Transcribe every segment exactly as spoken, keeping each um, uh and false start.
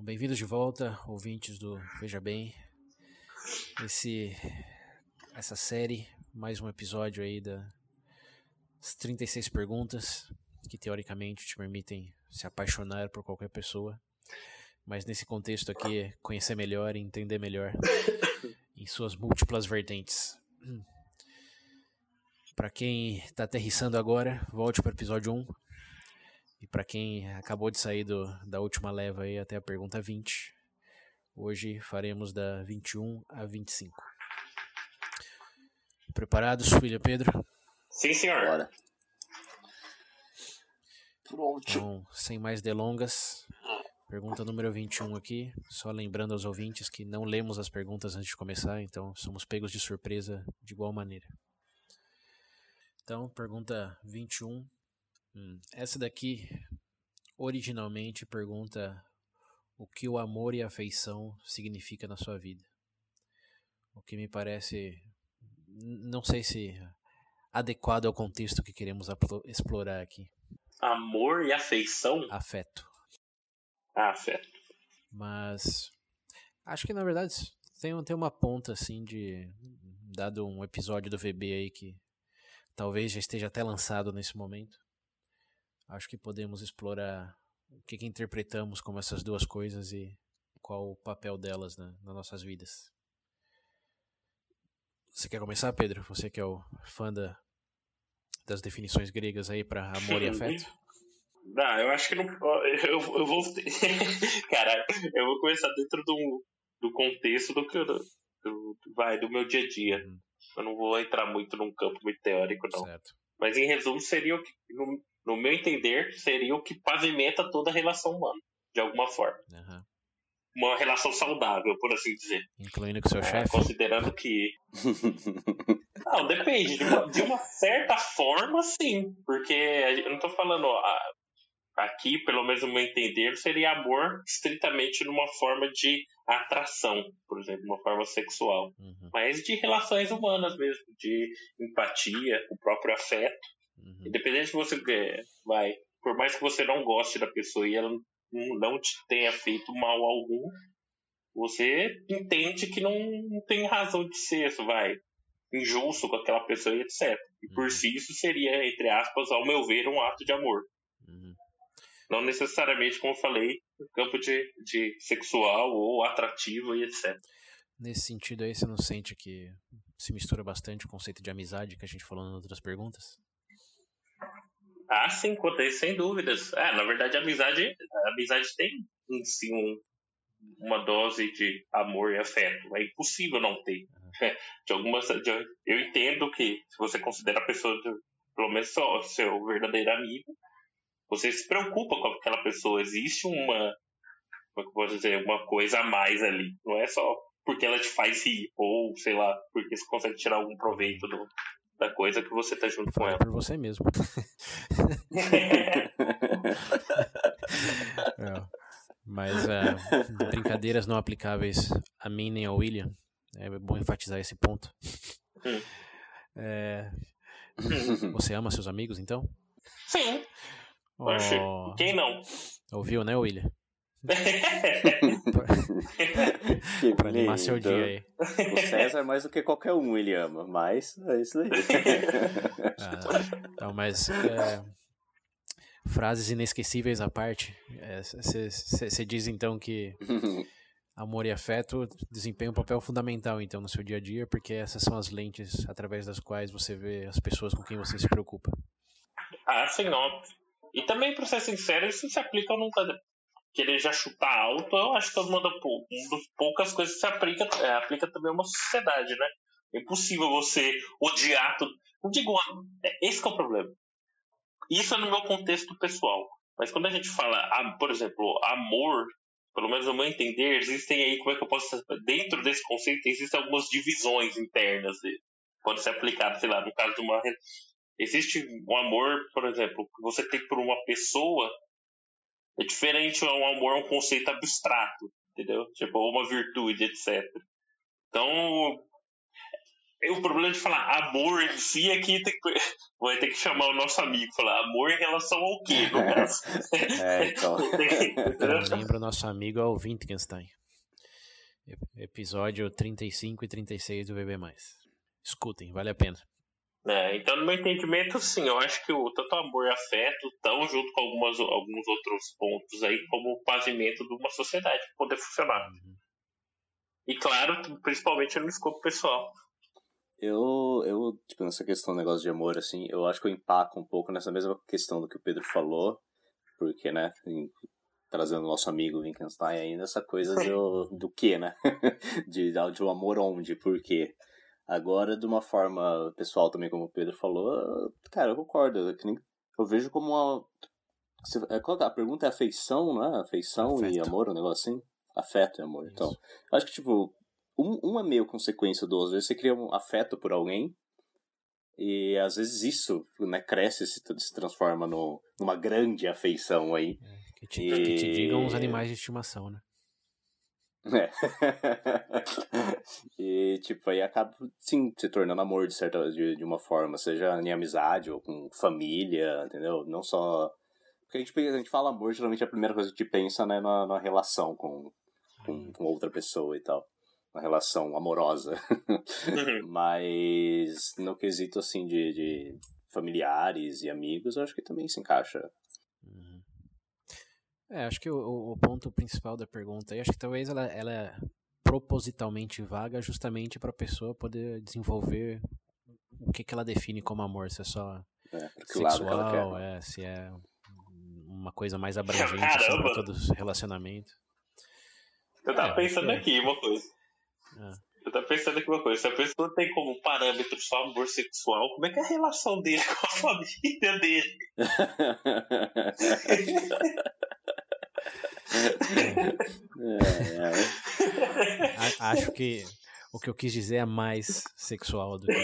Bem-vindos de volta, ouvintes do Veja Bem. Esse, essa série, mais um episódio aí das trinta e seis perguntas que teoricamente te permitem se apaixonar por qualquer pessoa. Mas nesse contexto aqui é conhecer melhor e entender melhor em suas múltiplas vertentes. Para quem está aterrissando agora, volte para o episódio um. E para quem acabou de sair do, da última leva aí até a pergunta vinte, hoje faremos da vinte e um a vinte e cinco. Preparados, William Pedro? Sim, senhor. Bora. Pronto. Então, sem mais delongas, pergunta número vinte e um aqui. Só lembrando aos ouvintes que não lemos as perguntas antes de começar, então somos pegos de surpresa de igual maneira. Então, pergunta vinte e um. Hum, essa daqui, originalmente, pergunta o que o amor e a afeição significa na sua vida. O que me parece, não sei se adequado ao contexto que queremos explorar aqui. Amor e afeição? Afeto. Ah, afeto. Mas acho que, na verdade, tem, tem uma ponta, assim, de... Dado um episódio do V B aí que talvez já esteja até lançado nesse momento. Acho que podemos explorar o que, que interpretamos como essas duas coisas e qual o papel delas na, nas nossas vidas. Você quer começar, Pedro? Você que é o fã da, das definições gregas aí para amor e afeto? Não, eu acho que não. Eu, eu vou. Cara, eu vou começar dentro do, do contexto do que do, do, vai, do meu dia a dia. Uhum. Eu não vou entrar muito num campo muito teórico, não. Certo. Mas em resumo, seria o que, no, no meu entender, seria o que pavimenta toda a relação humana, de alguma forma. Uhum. Uma relação saudável, por assim dizer. Incluindo com o seu é, chefe? Considerando que... Não, depende. De uma, de uma certa forma, sim. Porque eu não tô falando... Ó, aqui, pelo menos no meu entender, seria amor estritamente numa forma de atração, por exemplo, uma forma sexual. Uhum. Mas de relações humanas mesmo, de empatia, o próprio afeto. Uhum. Independente de você... Vai, por mais que você não goste da pessoa e ela não te tenha feito mal algum, você entende que não tem razão de ser, isso vai, injusto com aquela pessoa e etcétera. E por uhum. si isso seria, entre aspas, ao meu ver, um ato de amor. Uhum. Não necessariamente, como eu falei, no campo de, de sexual ou atrativo e etcétera. Nesse sentido aí, você não sente que se mistura bastante o conceito de amizade que a gente falou nas outras perguntas? Ah, sim, quanto a isso, sem dúvidas. Ah, na verdade, a amizade, a amizade tem em si um, uma dose de amor e afeto. É impossível não ter. Uhum. De algumas, de, eu entendo que se você considera a pessoa, de, pelo menos seu, seu verdadeiro amigo, você se preocupa com aquela pessoa. Existe uma, como eu posso dizer, uma coisa a mais ali. Não é só porque ela te faz rir, ou, sei lá, porque você consegue tirar algum proveito do, da coisa que você tá junto Fale com ela. por você mesmo. é, mas uh, brincadeiras não aplicáveis a mim nem ao William. É bom enfatizar esse ponto. Hum. É, você ama seus amigos, então? Sim. Oxe, oh, quem não? Ouviu, né, William? Que pra animar seu dia aí. O César mais do que qualquer um ele ama, mas é isso aí. ah, então, mas é, frases inesquecíveis à parte, você é, diz então que amor e afeto desempenham um papel fundamental então no seu dia a dia, porque essas são as lentes através das quais você vê as pessoas com quem você se preocupa. Ah, sim, óbvio. E também, pra ser sincero, isso se aplica ou nunca querer já chutar alto. Eu acho que todo mundo, uma das poucas coisas que se aplica, é, aplica também a uma sociedade, né? É impossível você odiar tudo. Não digo, esse que é o problema. Isso é no meu contexto pessoal. Mas quando a gente fala, por exemplo, amor, pelo menos no meu entender, existem aí, como é que eu posso... Dentro desse conceito, existem algumas divisões internas. Pode ser aplicado, sei lá, no caso de uma... Existe um amor, por exemplo, que você tem por uma pessoa, é diferente, um amor é um conceito abstrato, entendeu? Tipo, uma virtude, etcétera. Então, O problema de falar amor em si aqui tem que... vai ter que chamar o nosso amigo, falar amor em relação ao quê, no caso? É, então. Quem lembra o nosso amigo é o Wittgenstein. Episódio trinta e cinco e trinta e seis do V B mais. Escutem, vale a pena. É, então, no meu entendimento, sim, eu acho que o, tanto o amor e o afeto estão junto com algumas, alguns outros pontos aí, como o pavimento de uma sociedade para poder funcionar. Uhum. E claro, principalmente no escopo pessoal. Eu, eu, tipo, nessa questão do negócio de amor, assim, eu acho que eu empaco um pouco nessa mesma questão do que o Pedro falou, porque, né, em, trazendo o nosso amigo Wittgenstein ainda, essa coisa do, do quê, né? de, de um amor onde, por quê? Agora, de uma forma pessoal também, como o Pedro falou, cara, eu concordo. Eu, eu vejo como uma... A pergunta é afeição, não é? Afeição Afeto. E amor, um negócio assim? Afeto e amor. Isso. Então, acho que, tipo, um, um é meio consequência do outro. Às vezes você cria um afeto por alguém e, às vezes, isso, né, cresce e se, se transforma no, numa grande afeição aí. É, que, te, e... que te digam os animais de estimação, né? É. E, tipo, aí acaba, sim, se tornando amor de certa de, de uma forma, seja em amizade ou com família, entendeu? Não só... Porque a gente, a gente fala amor, geralmente a primeira coisa que a gente pensa, né, na, na relação com, com, com outra pessoa e tal. Uma relação amorosa. Uhum. Mas no quesito, assim, de, de familiares e amigos, eu acho que também se encaixa. Uhum. É, acho que o, o ponto principal da pergunta aí, acho que talvez ela, ela é propositalmente vaga justamente para a pessoa poder desenvolver o que, que ela define como amor, se é só É, porque sexual, o lado que ela quer. É, se é uma coisa mais abrangente Caramba. sobre todo o relacionamento. Eu tava É, pensando acho que- aqui uma coisa. É. Eu tava pensando aqui uma coisa. Se a pessoa tem como parâmetro só amor sexual, como é que é a relação dele com a família dele? É, é. A- acho que o que eu quis dizer é mais sexual do que,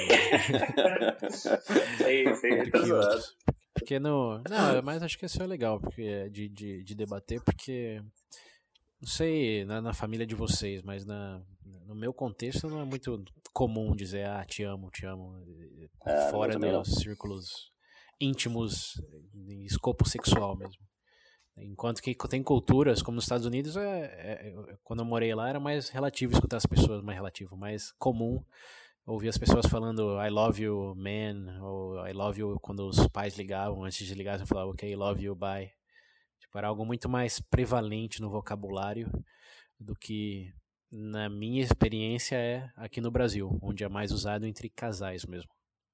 Sei, sei, do tá que zoando. outros. Porque no. Não, mas acho que isso é legal porque, de, de, de debater, porque. Não sei na, na família de vocês, mas na, no meu contexto não é muito comum dizer, ah, te amo, te amo. É, Fora eu também dos círculos íntimos, em escopo sexual mesmo. Enquanto que tem culturas, como nos Estados Unidos, é, é, é, quando eu morei lá era mais relativo escutar as pessoas, mais relativo, mais comum ouvir as pessoas falando I love you, man, ou I love you quando os pais ligavam, antes de ligar, você falava, ok, love you, bye. Tipo, era algo muito mais prevalente no vocabulário do que, na minha experiência, é aqui no Brasil, onde é mais usado entre casais mesmo.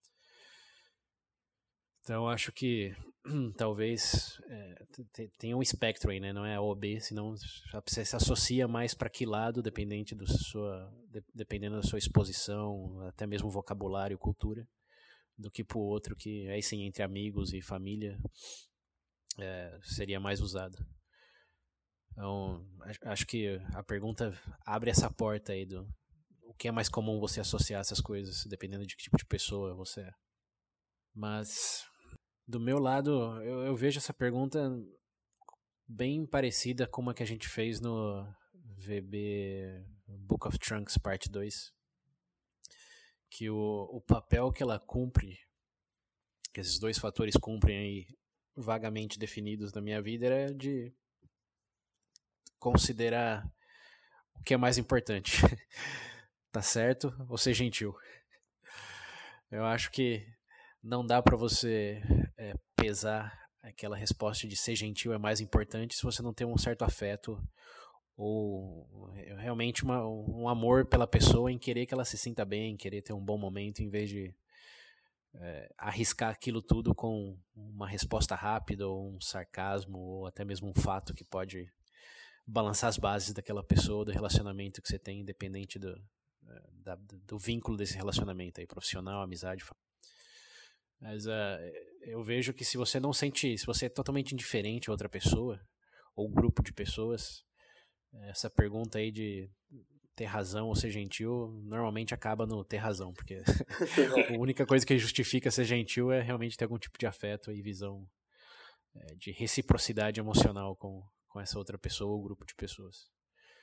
Então, acho que talvez é, tenha um espectro aí, né? Não é A ou B, senão você se associa mais para que lado, dependente do sua, de, dependendo da sua exposição, até mesmo vocabulário, cultura, do que para o outro, que aí sim, entre amigos e família, é, seria mais usado. Então, acho que a pergunta abre essa porta aí do o que é mais comum você associar essas coisas, dependendo de que tipo de pessoa você é. Mas, do meu lado, eu, eu vejo essa pergunta bem parecida com a que a gente fez no V B Book of Trunks parte dois. Que o, o papel que ela cumpre, que esses dois fatores cumprem aí, vagamente definidos na minha vida, era de considerar o que é mais importante. Tá certo? Ou ser gentil. Eu acho que não dá pra você é, pesar aquela resposta de ser gentil é mais importante se você não tem um certo afeto ou realmente uma, um amor pela pessoa, em querer que ela se sinta bem, em querer ter um bom momento, em vez de é, arriscar aquilo tudo com uma resposta rápida ou um sarcasmo ou até mesmo um fato que pode balançar as bases daquela pessoa, do relacionamento que você tem, independente do, da, do vínculo desse relacionamento aí, profissional, amizade. Mas uh, eu vejo que se você não sente, se você é totalmente indiferente a outra pessoa, ou grupo de pessoas, essa pergunta aí de ter razão ou ser gentil, normalmente acaba no ter razão, porque a única coisa que justifica ser gentil é realmente ter algum tipo de afeto e visão é, de reciprocidade emocional com, com essa outra pessoa ou grupo de pessoas.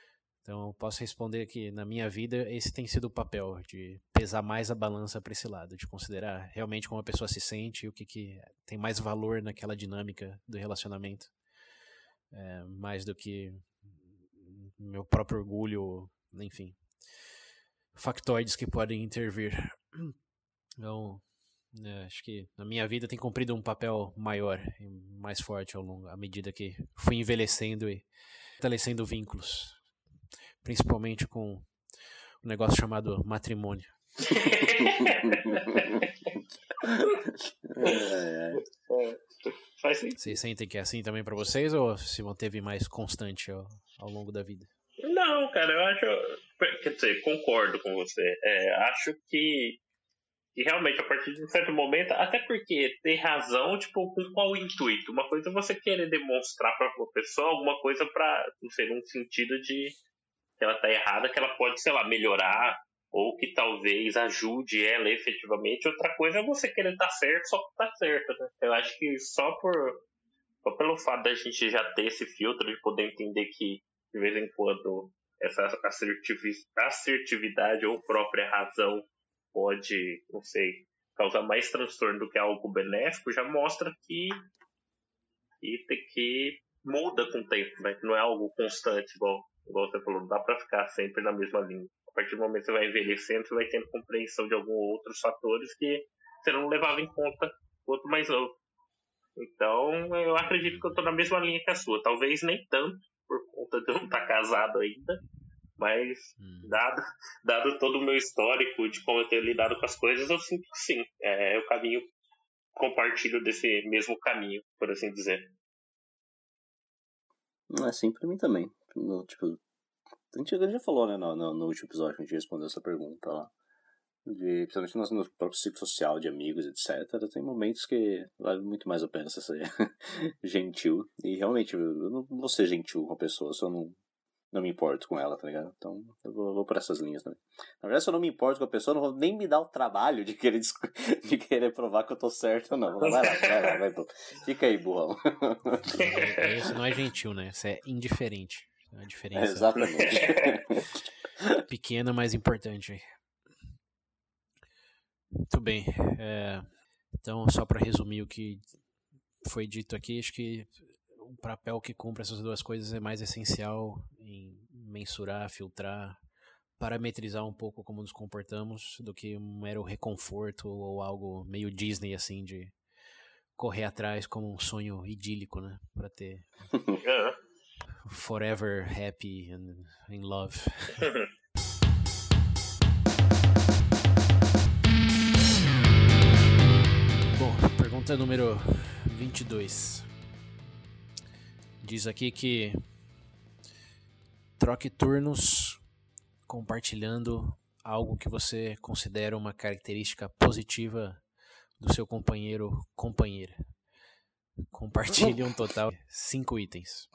Então, posso responder que na minha vida esse tem sido o papel, de pesar mais a balança para esse lado, de considerar realmente como a pessoa se sente e o que, que tem mais valor naquela dinâmica do relacionamento, é, mais do que meu próprio orgulho, enfim, factoides que podem intervir. Então, é, acho que na minha vida tem cumprido um papel maior e mais forte ao longo, à medida que fui envelhecendo e fortalecendo vínculos. Principalmente com um negócio chamado matrimônio. é, é. Faz sentido. Vocês sentem que é assim também pra vocês ou se manteve mais constante ao, ao longo da vida? Não, cara, eu acho... Quer dizer, concordo com você. É, acho que, que realmente a partir de um certo momento, até porque ter razão, tipo, com qual intuito? Uma coisa é você querer demonstrar pra uma pessoa alguma coisa pra, não sei, num sentido de que ela tá errada, que ela pode, sei lá, melhorar, ou que talvez ajude ela efetivamente. Outra coisa é você querer estar certo só por estar certo, né? Eu acho que só por só pelo fato da gente já ter esse filtro de poder entender que, de vez em quando, essa assertividade ou própria razão pode, não sei, causar mais transtorno do que algo benéfico, já mostra que, que, que muda com o tempo, né? Que não é algo constante, igual igual você falou, não dá pra ficar sempre na mesma linha. A partir do momento que você vai envelhecendo, você vai tendo compreensão de alguns outros fatores que você não levava em conta quanto mais novo. Então, eu acredito que eu tô na mesma linha que a sua. Talvez nem tanto, por conta de eu não estar casado ainda, mas hum. dado, dado todo o meu histórico de como eu tenho lidado com as coisas, eu sinto que sim. É o caminho, compartilho desse mesmo caminho, por assim dizer. É assim pra mim também. No, tipo, a gente já falou, né, no, no, no último episódio que a gente respondeu essa pergunta lá, de, principalmente no, no próprio ciclo social de amigos, etcétera. Tem momentos que vale muito mais a pena você ser gentil, e realmente eu não vou ser gentil com a pessoa se eu não, não me importo com ela, tá ligado? Então eu vou, vou por essas linhas também. Na verdade, se eu não me importo com a pessoa, eu não vou nem me dar o trabalho de querer, de querer provar que eu tô certo ou não. Vai lá, vai lá, vai, vai. Fica aí, burrão. Isso não é gentil, né? Isso é indiferente. A diferença é exatamente pequena, mas importante. Muito bem. É, então, só para resumir o que foi dito aqui, acho que o papel que cumpre essas duas coisas é mais essencial em mensurar, filtrar, parametrizar um pouco como nos comportamos do que um mero reconforto ou algo meio Disney, assim, de correr atrás como um sonho idílico, né? Para ter... forever happy and in love. Bom, pergunta número vinte e dois. Diz aqui que troque turnos compartilhando algo que você considera uma característica positiva do seu companheiro, companheira. Compartilhe um total de cinco itens.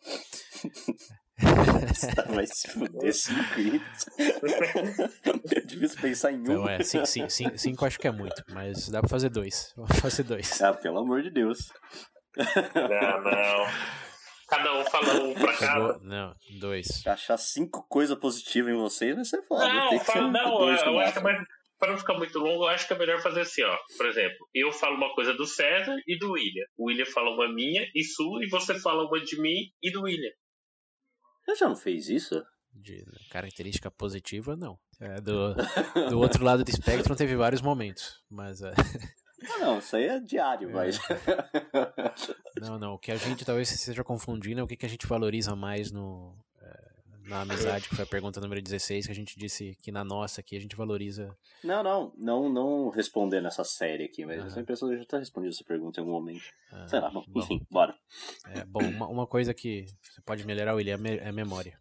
Vai se fuder, cinco itens. É difícil pensar em um. Não, é, sim, sim, sim, cinco acho que é muito, mas dá pra fazer dois. Vamos fazer dois. Ah, pelo amor de Deus. Não, não. Cada um fala um pra cada. Não, dois. Achar cinco coisas positivas em vocês vai ser foda. Não, Tem que fala, ser não, dois eu, eu acho que é máximo. mais, pra não ficar muito longo, eu acho que é melhor fazer assim, ó. Por exemplo, eu falo uma coisa do César e do William. O William fala uma minha e sua, e você fala uma de mim e do William. Você já não fez isso? De característica positiva, não. É, do, do outro lado do espectro teve vários momentos, mas... É... Ah, não, isso aí é diário, é. mas... Não, não, o que a gente talvez esteja confundindo é o que a gente valoriza mais no, é, na amizade, que foi a pergunta número dezesseis, que a gente disse que na nossa aqui a gente valoriza... Não, não, não, não responder nessa série aqui, mas ah. essa pessoa já tá respondendo essa pergunta em algum momento. Ah, sei lá, bom, bom, enfim, bora. É, bom, uma, uma coisa que você pode melhorar, William, é a memória.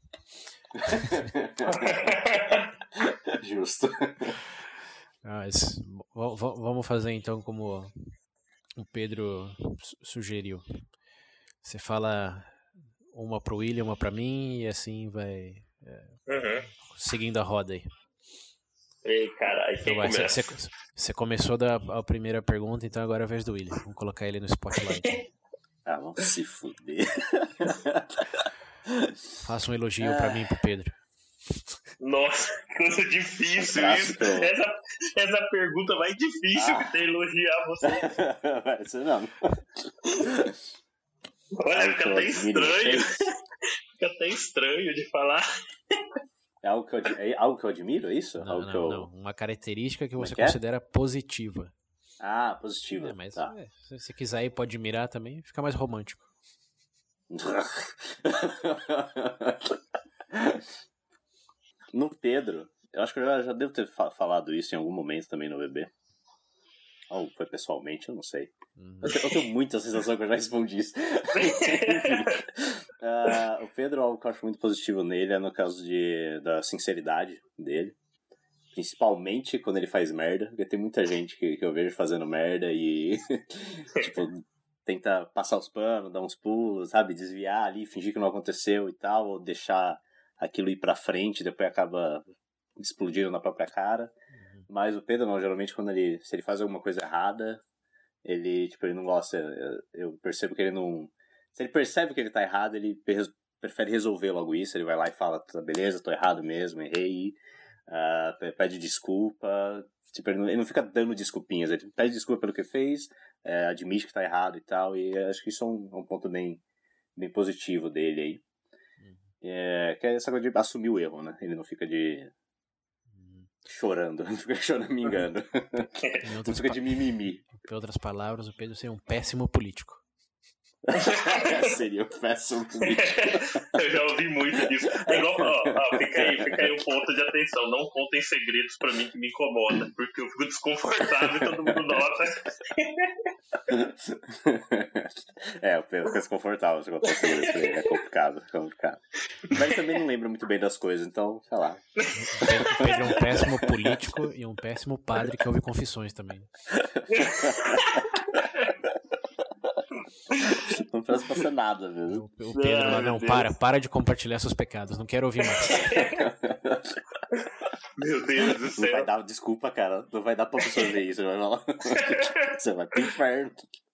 Justo. Mas, vamos fazer então como o Pedro sugeriu. Você fala uma pro William, uma pra mim, e assim vai é, uhum. seguindo a roda aí. Ei, caralho, quem então, começa? Você, você começou da a primeira pergunta, então agora é a vez do William. Vamos colocar ele no spotlight. Ah, vamos se fuder. Faça um elogio ah. pra mim e pro Pedro. Nossa, coisa difícil isso. Essa, essa pergunta mais difícil ah. que tem elogiar você. Vai ser não. Olha, fica até estranho. Fica até estranho de falar. É algo que eu, é algo que eu admiro, é isso? Não, algo não, que eu... não. Uma característica que você que é? considera positiva. Ah, positiva. É, mas tá. é, se você quiser e pode admirar também, fica mais romântico. No Pedro, eu acho que eu já, já devo ter fa- falado isso em algum momento também no B B. Ou foi pessoalmente, eu não sei. Uhum. Eu, te, eu tenho muita sensação que eu já respondi isso. uh, o Pedro, algo que eu acho muito positivo nele é no caso de, da sinceridade dele. Principalmente quando ele faz merda. Porque tem muita gente que, que eu vejo fazendo merda e tipo, tenta passar os panos, dar uns pulos, sabe? Desviar ali, fingir que não aconteceu e tal, ou deixar aquilo ir pra frente, depois acaba explodindo na própria cara. Uhum. Mas o Pedro não, geralmente quando ele, se ele faz alguma coisa errada, ele, tipo, ele não gosta, eu percebo que ele não, se ele percebe que ele tá errado, ele prefere resolver logo isso, ele vai lá e fala, tá, beleza, tô errado mesmo, errei, uh, pede desculpa, tipo, ele não, ele não fica dando desculpinhas, ele pede desculpa pelo que fez, uh, admite que tá errado e tal, e acho que isso é um, um ponto bem, bem positivo dele aí. É, que é essa coisa de assumir o erro, né? Ele não fica de chorando, não fica choramingando. Não fica de mimimi. Em outras palavras, o Pedro seria um péssimo político. Seria um péssimo político. Eu já ouvi muito disso. É igual, ó, ó, fica aí, fica aí um ponto de atenção. Não contem segredos pra mim que me incomoda, porque eu fico desconfortável e todo mundo nota. É, o Pedro fica desconfortável se contar segredos pra ele. É complicado, é complicado. Mas ele também não lembra muito bem das coisas, então, sei lá. O Pedro é um péssimo político e um péssimo padre que ouve confissões também. Não faz pra ser nada, viu? O, o Pedro lá, não, para, para de compartilhar seus pecados, não quero ouvir mais. Meu Deus do céu. Não vai dar, desculpa, cara, não vai dar pra absorver isso, vai falar. Você vai pro inferno.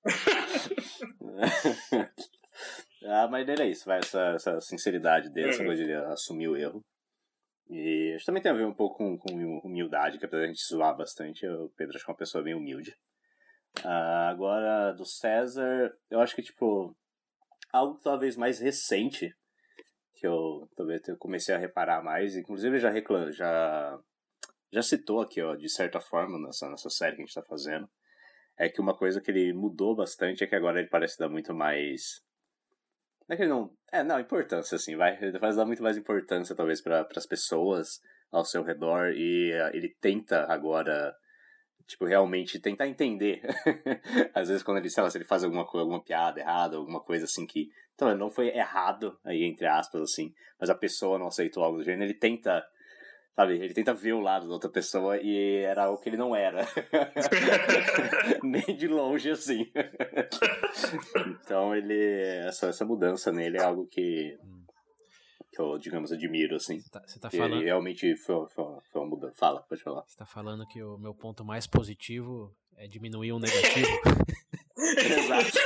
Ah, mas dele é isso, vai, essa, essa sinceridade dele, essa coisa de assumir o erro. E acho que também tem a ver um pouco com, com humildade, que apesar de a gente zoar bastante, o Pedro acho que é uma pessoa bem humilde. Uh, agora, do César, eu acho que, tipo, algo talvez mais recente, que eu talvez eu comecei a reparar mais, inclusive ele já, reclam, já, já citou aqui, ó, de certa forma, nessa, nessa série que a gente tá fazendo, é que uma coisa que ele mudou bastante é que agora ele parece dar muito mais... Não é que ele não... É, não, importância, assim, vai. Ele parece dar muito mais importância, talvez, para as pessoas ao seu redor, e uh, ele tenta agora... Tipo, realmente tentar entender. Às vezes quando ele, sei lá, se ele faz alguma, alguma piada errada, alguma coisa assim que... Então, não foi errado, aí entre aspas, assim, mas a pessoa não aceitou algo do gênero, ele tenta, sabe, ele tenta ver o lado da outra pessoa e era o que ele não era. Nem de longe, assim. Então, ele... Essa, essa mudança nele é algo que... que eu, digamos, admiro, assim. Você tá, você tá falando... E realmente foi, foi, foi uma mudança. Fala, pode falar. Você tá falando que o meu ponto mais positivo é diminuir o negativo? Exato.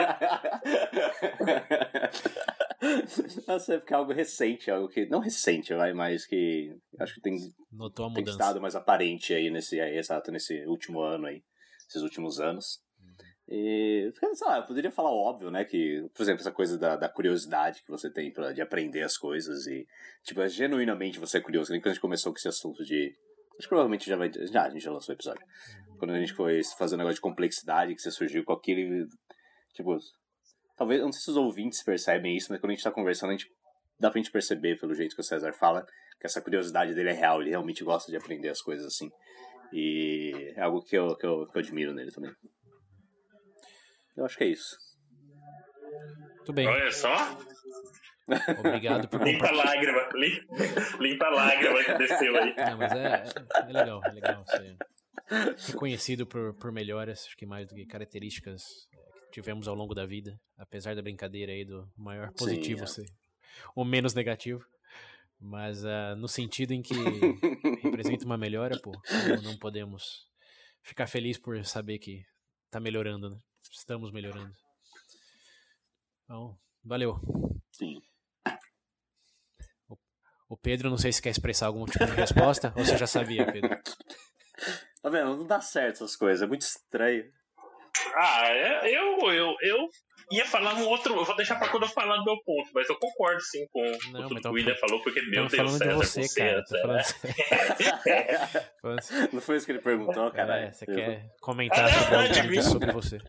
Nossa, é porque é algo recente, algo que... Não recente, vai, mas que... Acho que tem... Notou a tem mudança. estado mais aparente aí, nesse, aí, exato, nesse último ano aí. Esses últimos anos. E, sei lá, eu poderia falar óbvio, né, que, por exemplo, essa coisa da, da curiosidade que você tem pra, de aprender as coisas e, tipo, é, genuinamente você é curioso, nem quando a gente começou com esse assunto de, acho que provavelmente já vai, já, a gente já lançou o episódio, quando a gente foi fazer um negócio de complexidade que você surgiu com aquele, tipo, talvez, eu não sei se os ouvintes percebem isso, mas quando a gente tá conversando, a gente, dá pra gente perceber pelo jeito que o César fala, que essa curiosidade dele é real, ele realmente gosta de aprender as coisas assim, e é algo que eu, que eu, que eu admiro nele também. Eu acho que é isso. Muito bem. Olha só. Obrigado por Limpa a lágrima. Limpa, limpa a lágrima que desceu aí. Não, mas é, é legal, é legal ser reconhecido por, por melhoras, acho que mais do que características que tivemos ao longo da vida, apesar da brincadeira aí do maior positivo Sim, é. ser o menos negativo. Mas uh, no sentido em que representa uma melhora, pô, não, não podemos ficar felizes por saber que tá melhorando, né? Estamos melhorando. Então, valeu. Sim. O, O Pedro, não sei se quer expressar algum tipo de resposta, ou você já sabia, Pedro? Tá vendo? Não dá certo essas coisas, é muito estranho. Ah, eu, eu, eu ia falar um outro. Eu vou deixar pra quando eu falar do meu ponto, mas eu concordo sim com Não, o tudo mas que o William falou, porque, meu Deus, falando de César, você, você, cara. Tô falando... É. Não foi isso que ele perguntou, cara? É, você eu... quer comentar sobre algo que sobre você.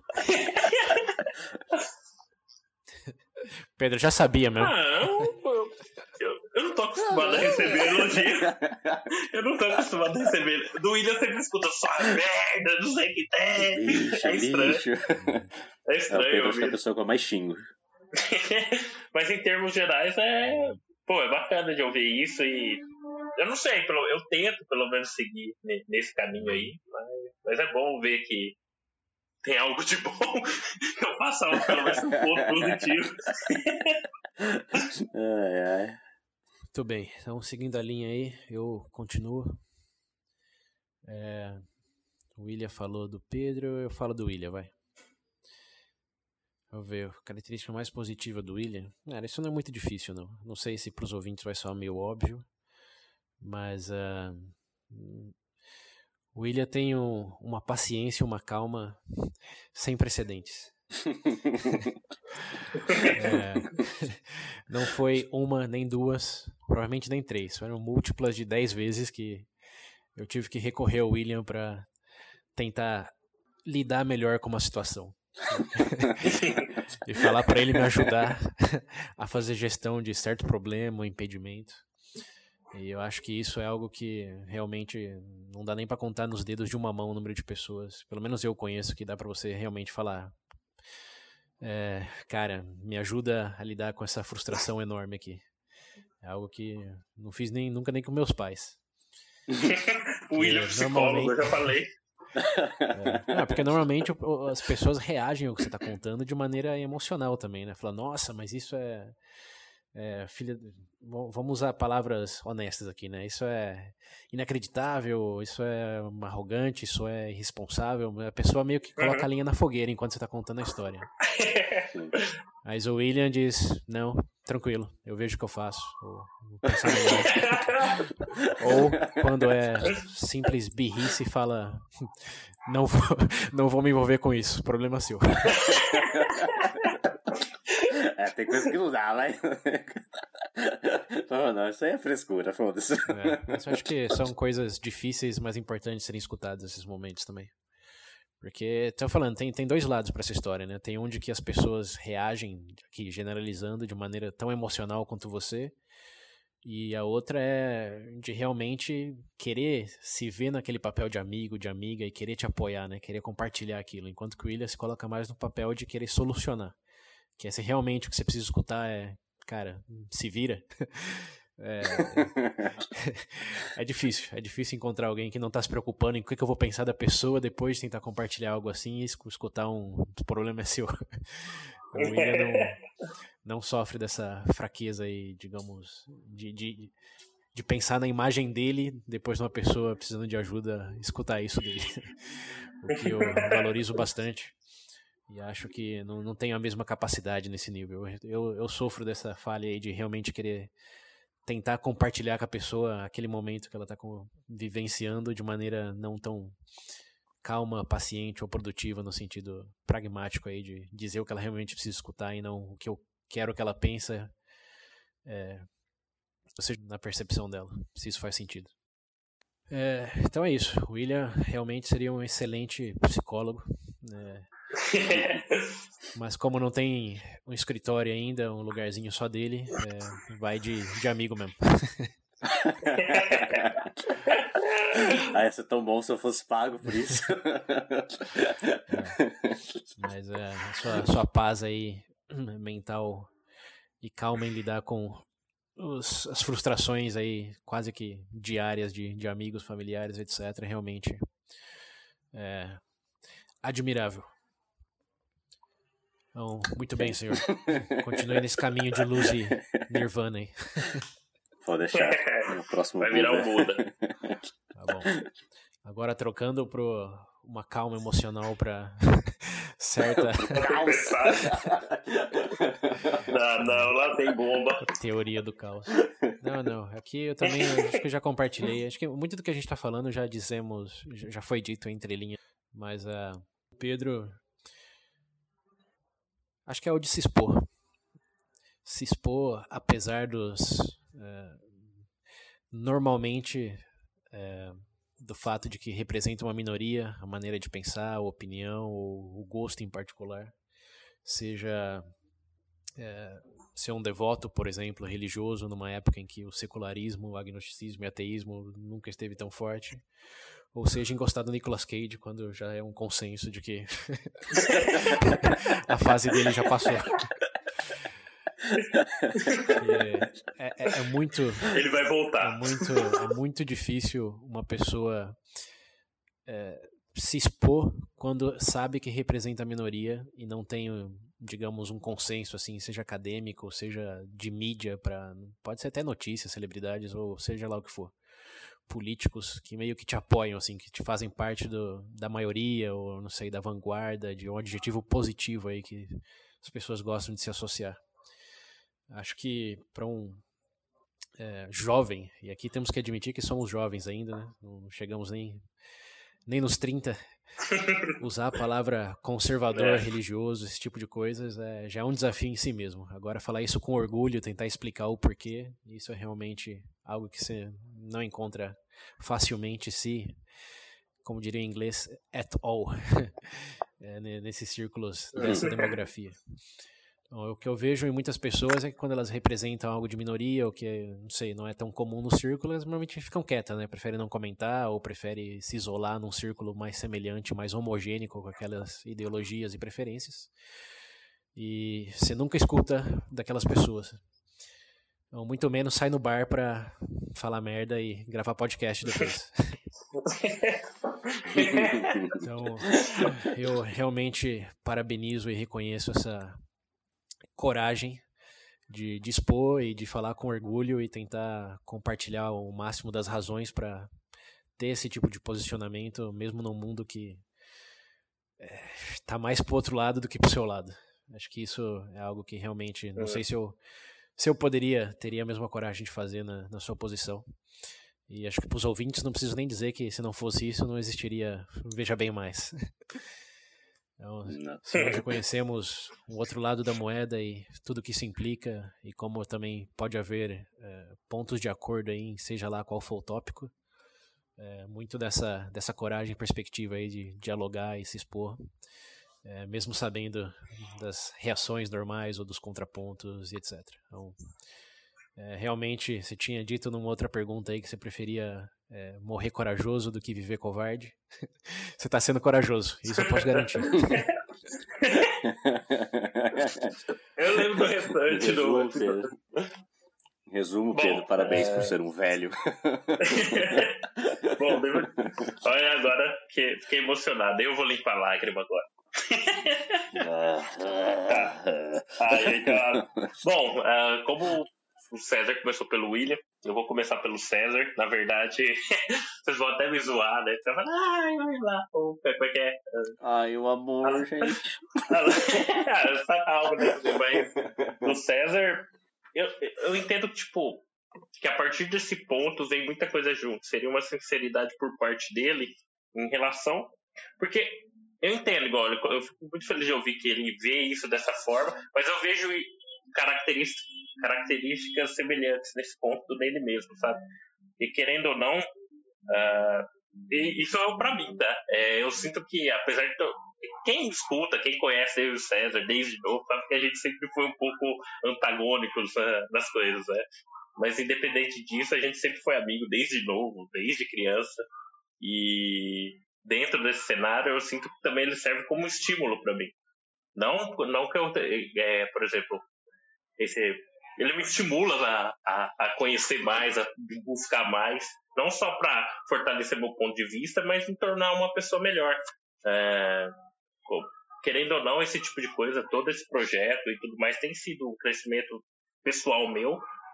Pedro, já sabia mesmo. Ah, eu, eu, eu, eu não tô acostumado a receber elogio. Eu não tô acostumado a receber. Do William eu sempre escuta só merda, não sei o que tem. Bicho, é estranho. Bicho. É estranho. É, o Pedro acho que é a pessoa que eu mais xingo. Mas em termos gerais é. Pô, é bacana de ouvir isso e. Eu não sei, eu tento pelo menos seguir nesse caminho aí, mas, mas é bom ver que tem algo de bom, que eu faço algo pelo menos um ponto positivo. Ai, ai. Muito bem, então seguindo a linha aí, eu continuo. É, o William falou do Pedro, eu falo do William, vai. Vamos ver, a característica mais positiva do William. Cara, isso não é muito difícil, não. Não sei se para os ouvintes vai soar meio óbvio, mas uh, o William tem um, uma paciência e uma calma sem precedentes. é, não foi uma nem duas, provavelmente nem três, foram múltiplas de dez vezes que eu tive que recorrer ao William para tentar lidar melhor com uma situação e falar para ele me ajudar a fazer gestão de certo problema ou impedimento. E eu acho que isso é algo que realmente não dá nem para contar nos dedos de uma mão o número de pessoas, pelo menos eu conheço, que dá para você realmente falar: É, cara, me ajuda a lidar com essa frustração enorme aqui. É algo que não fiz nem, nunca nem com meus pais. O William psicólogo, eu já falei. É, não, porque normalmente as pessoas reagem ao que você está contando de maneira emocional também, né? Fala, nossa, mas isso é, é filha, vamos usar palavras honestas aqui, né? Isso é inacreditável, isso é arrogante, isso é irresponsável. A pessoa meio que coloca uhum. a linha na fogueira enquanto você está contando a história. Mas o William diz, não, tranquilo, eu vejo o que eu faço. Ou, ou quando é simples birrice, fala, não vou, não vou me envolver com isso, problema seu. É, tem coisa que não dá, mas... Não, não, isso aí é frescura, foda-se. É, mas eu acho que são coisas difíceis, mas importantes de serem escutadas nesses momentos também. Porque, tô falando, tem, tem dois lados para essa história, né? Tem onde que as pessoas reagem, aqui generalizando, de maneira tão emocional quanto você, e a outra é de realmente querer se ver naquele papel de amigo, de amiga, e querer te apoiar, né? Querer compartilhar aquilo, enquanto que o William se coloca mais no papel de querer solucionar. Que é se realmente o que você precisa escutar é, cara, se vira. É, é difícil, é difícil encontrar alguém que não está se preocupando em o que, que eu vou pensar da pessoa depois de tentar compartilhar algo assim e escutar um problema é seu. O William não, não sofre dessa fraqueza aí, digamos, de, de, de pensar na imagem dele depois de uma pessoa precisando de ajuda, escutar isso dele. O que eu valorizo bastante. E acho que não, não tenho a mesma capacidade nesse nível. Eu, eu, eu sofro dessa falha aí de realmente querer tentar compartilhar com a pessoa aquele momento que ela está vivenciando de maneira não tão calma, paciente ou produtiva, no sentido pragmático aí de dizer o que ela realmente precisa escutar e não o que eu quero que ela pensa, é, ou seja, na percepção dela, se isso faz sentido. É, então é isso. O William realmente seria um excelente psicólogo, né? Mas como não tem um escritório ainda, um lugarzinho só dele, é, vai de, de amigo mesmo. Ah, ia ser tão bom se eu fosse pago por isso. É, mas é, a sua, sua paz aí mental e calma em lidar com os, as frustrações aí quase que diárias de, de amigos, familiares, etcétera. Realmente é admirável. Então, muito bem, senhor. Continue nesse caminho de luz e nirvana aí. Pode deixar. No próximo vai virar o Buda. Tá bom. Agora trocando pro uma calma emocional para certa caos. Não, não, lá tem bomba. Teoria do caos. Não, não, aqui eu também acho que eu já compartilhei, acho que muito do que a gente tá falando já dizemos, já foi dito entre linhas, mas uh, o Pedro, acho que é o de se expor. Se expor, apesar dos, uh, normalmente, uh, do fato de que representa uma minoria, a maneira de pensar, a opinião, ou o gosto em particular, seja é, ser um devoto, por exemplo, religioso, numa época em que o secularismo, o agnosticismo e o ateísmo nunca esteve tão forte, ou seja, encostado no Nicolas Cage, quando já é um consenso de que a fase dele já passou. É, é, é muito. Ele vai voltar. É muito, é muito difícil uma pessoa é, se expor quando sabe que representa a minoria e não tem, digamos, um consenso, assim, seja acadêmico, seja de mídia, pra, pode ser até notícias, celebridades, ou seja lá o que for. Políticos que meio que te apoiam, assim, que te fazem parte do, da maioria, ou não sei, da vanguarda, de um adjetivo positivo aí que as pessoas gostam de se associar. Acho que para um é, jovem, e aqui temos que admitir que somos jovens ainda, né? Não chegamos nem, nem nos trinta, usar a palavra conservador, é. religioso, esse tipo de coisas, é, já é um desafio em si mesmo. Agora, falar isso com orgulho, tentar explicar o porquê, isso é realmente algo que você não encontra facilmente, se, como diria em inglês, at all, é, nesses círculos dessa demografia. O que eu vejo em muitas pessoas é que quando elas representam algo de minoria, ou que, não sei, não é tão comum no círculo, elas normalmente ficam quietas, né? Preferem não comentar, ou preferem se isolar num círculo mais semelhante, mais homogêneo, com aquelas ideologias e preferências. E você nunca escuta daquelas pessoas. Então, muito menos sai no bar pra falar merda e gravar podcast depois. Então, eu realmente parabenizo e reconheço essa coragem de, de expor e de falar com orgulho e tentar compartilhar o máximo das razões para ter esse tipo de posicionamento, mesmo num mundo que está é, mais pro outro lado do que pro seu lado. Acho que isso é algo que realmente, não é. sei se eu, se eu poderia, teria a mesma coragem de fazer na, na sua posição. E acho que para os ouvintes não preciso nem dizer que se não fosse isso, não existiria Veja Bem Mais. Então, se nós já conhecemos o outro lado da moeda e tudo que isso implica, e como também pode haver é, pontos de acordo aí, seja lá qual for o tópico, é, muito dessa, dessa coragem e perspectiva aí de dialogar e se expor, é, mesmo sabendo das reações normais ou dos contrapontos e etcétera. Então, é, realmente, você tinha dito numa outra pergunta aí que você preferia é, morrer corajoso do que viver covarde. Você tá sendo corajoso, isso eu posso garantir. Eu lembro do restante do... Pedro. Resumo, Bom, Pedro, parabéns é... por ser um velho. Bom, devo... olha agora que fiquei emocionado, eu vou limpar a lágrima agora. tá. Aí, cara. Bom, uh, como o César começou pelo William, eu vou começar pelo César. Na verdade, vocês vão até me zoar, né? Você vai falar, ai, vai lá. Como é que é? Ai, o amor, ah, gente. Ah, algo desse, mas o César, eu, eu entendo que, tipo, que a partir desse ponto vem muita coisa junto. Seria uma sinceridade por parte dele em relação... Porque eu entendo, igual, eu fico muito feliz de ouvir que ele vê isso dessa forma, mas eu vejo características, características semelhantes nesse ponto dele mesmo, sabe? E querendo ou não, uh, e isso é pra mim, tá? É, eu sinto que, apesar de... Quem escuta, quem conhece eu e o César desde novo, sabe que a gente sempre foi um pouco antagônicos uh, nas coisas, né? Mas independente disso, a gente sempre foi amigo desde novo, desde criança. E dentro desse cenário, eu sinto que também ele serve como estímulo para mim. Não, não que eu, é, por exemplo, esse, ele me estimula a, a, a conhecer mais, a buscar mais, não só para fortalecer meu ponto de vista, mas me tornar uma pessoa melhor. É, querendo ou não, esse tipo de coisa, todo esse projeto e tudo mais tem sido um crescimento pessoal meu,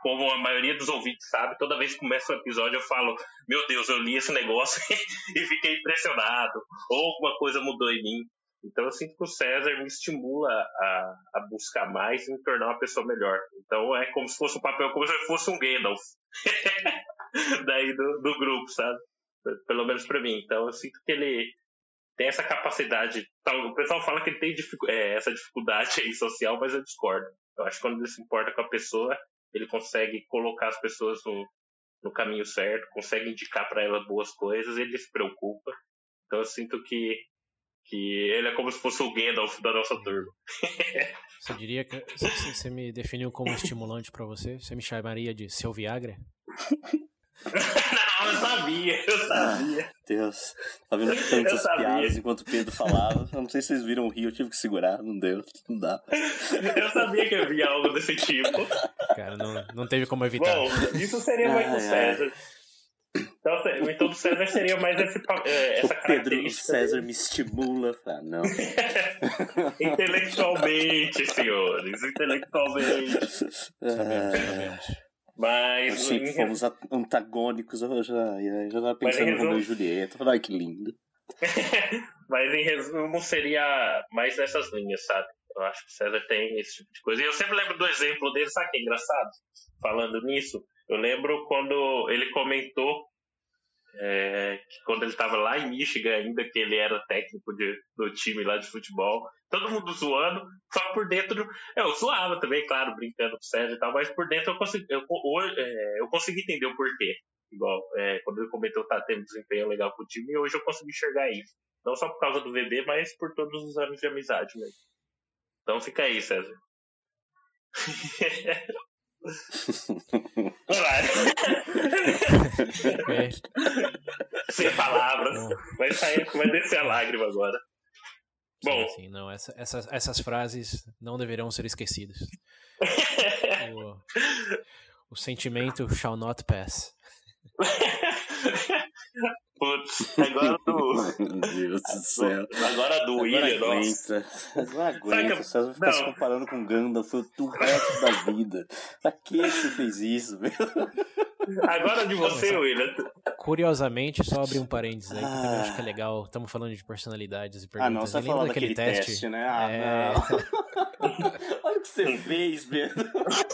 como a maioria dos ouvintes sabe, toda vez que começa um episódio eu falo, meu Deus, eu li esse negócio e fiquei impressionado, ou alguma coisa mudou em mim. Então eu sinto que o César me estimula a, a buscar mais e me tornar uma pessoa melhor. Então é como se fosse um papel, como se fosse um Gandalf daí do, do grupo, sabe? Pelo menos pra mim. Então eu sinto que ele tem essa capacidade. O pessoal fala que ele tem dificu- é, essa dificuldade aí social, mas eu discordo. Eu acho que quando ele se importa com a pessoa, ele consegue colocar as pessoas no, no caminho certo, consegue indicar para elas boas coisas, ele se preocupa. Então eu sinto que, que ele é como se fosse o Gandalf da nossa turma. Você diria que você me definiu como estimulante para você? Você me chamaria de seu Viagra? Não, eu sabia, eu sabia. Ah, Deus, tá vendo tantas piadas enquanto o Pedro falava. Eu não sei se vocês viram o rio, eu tive que segurar, não deu, não dá. Eu sabia que havia algo desse tipo. Cara, não, não teve como evitar. Bom, isso seria mais do César. Então, então do César seria mais esse, essa o característica. Pedro, o César me estimula. Ah, não. Intelectualmente, senhores, intelectualmente. Sabemos, sabemos. Mas Nós sempre em... fomos antagônicos. Eu já, já tava pensando no Romeu e Julieta. Falei, ai, que lindo. Mas em resumo seria mais nessas linhas, sabe? Eu acho que o César tem esse tipo de coisa. E eu sempre lembro do exemplo dele, sabe que é engraçado? Falando nisso, eu lembro quando ele comentou é, que quando ele estava lá em Michigan ainda, que ele era técnico de, do time lá de futebol, todo mundo zoando, só que por dentro eu zoava também, claro, brincando com o César e tal, mas por dentro eu consegui, eu, eu, eu consegui entender o porquê. Igual, é, quando ele comentou que tá tendo desempenho legal pro time, e hoje eu consegui enxergar isso. Não só por causa do V B, mas por todos os anos de amizade mesmo. Então fica aí, César. é. Sem palavras. Vai sair, vai descer a lágrima agora. Bom. Sim, sim, não, essa, essas, essas frases não deverão ser esquecidas. o, o sentimento shall not pass. Putz, agora do. Meu Deus do céu. Agora do William, nossa. Agora aguenta. O César vai ficar se comparando com Gandalf o resto da vida. Pra que você fez isso, velho? Agora de você, não, William. Curiosamente, só abrir um parênteses aí, que ah. também acho que é legal. Estamos falando de personalidades e perguntas. Ah, não, você vai falar daquele teste, teste né? Ah, é... não. Olha o que você fez, Pedro.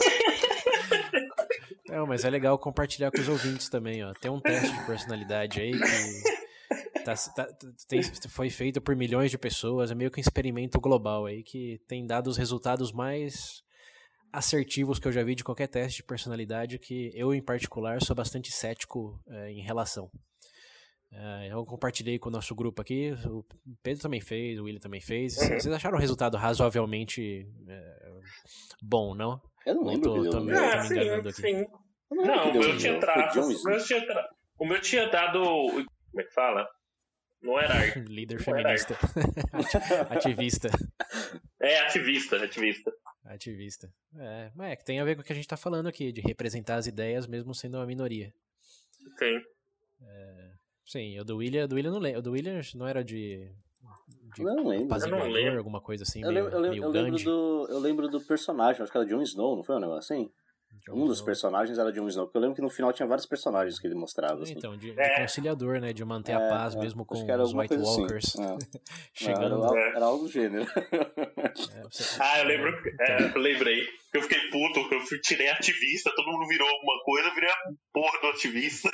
Não, mas é legal compartilhar com os ouvintes também, ó. Tem um teste de personalidade aí que tá, tá, tem, foi feito por milhões de pessoas, é meio que um experimento global aí, que tem dado os resultados mais assertivos que eu já vi de qualquer teste de personalidade, que eu, em particular, sou bastante cético é, em relação. É, eu compartilhei com o nosso grupo aqui, o Pedro também fez, o William também fez. Vocês acharam o resultado razoavelmente é, bom, não? Eu não lembro. Tô, tô, tô me, tô me enganando aqui. Sim. Não, não o meu tinha traço. O meu tinha, tra... o meu tinha dado. Como é que fala? Não era. Líder não feminista. Era ativista. É, ativista, ativista. Ativista. É, mas é que tem a ver com o que a gente tá falando aqui, de representar as ideias mesmo sendo uma minoria. Sim. É, sim, o do William, do William não lembro. O do William não era de. de não lembro. Eu não lembro. Alguma coisa assim. Eu, meio, lembro, eu, lembro, meio eu, lembro do, eu lembro do personagem, acho que era Jon Snow, não foi um negócio assim? John um dos Snow. Personagens era Jon Snow, porque eu lembro que no final tinha vários personagens que ele mostrava. Assim. Então, de, de conciliador, né? De manter é, a paz é, mesmo com os White Walkers. Assim. É. Chegando. Era, era, era algo do gênero. É, você... Ah, eu lembro. É, eu lembrei. Eu fiquei puto, eu fui, tirei ativista, todo mundo virou alguma coisa, eu virei a porra do ativista.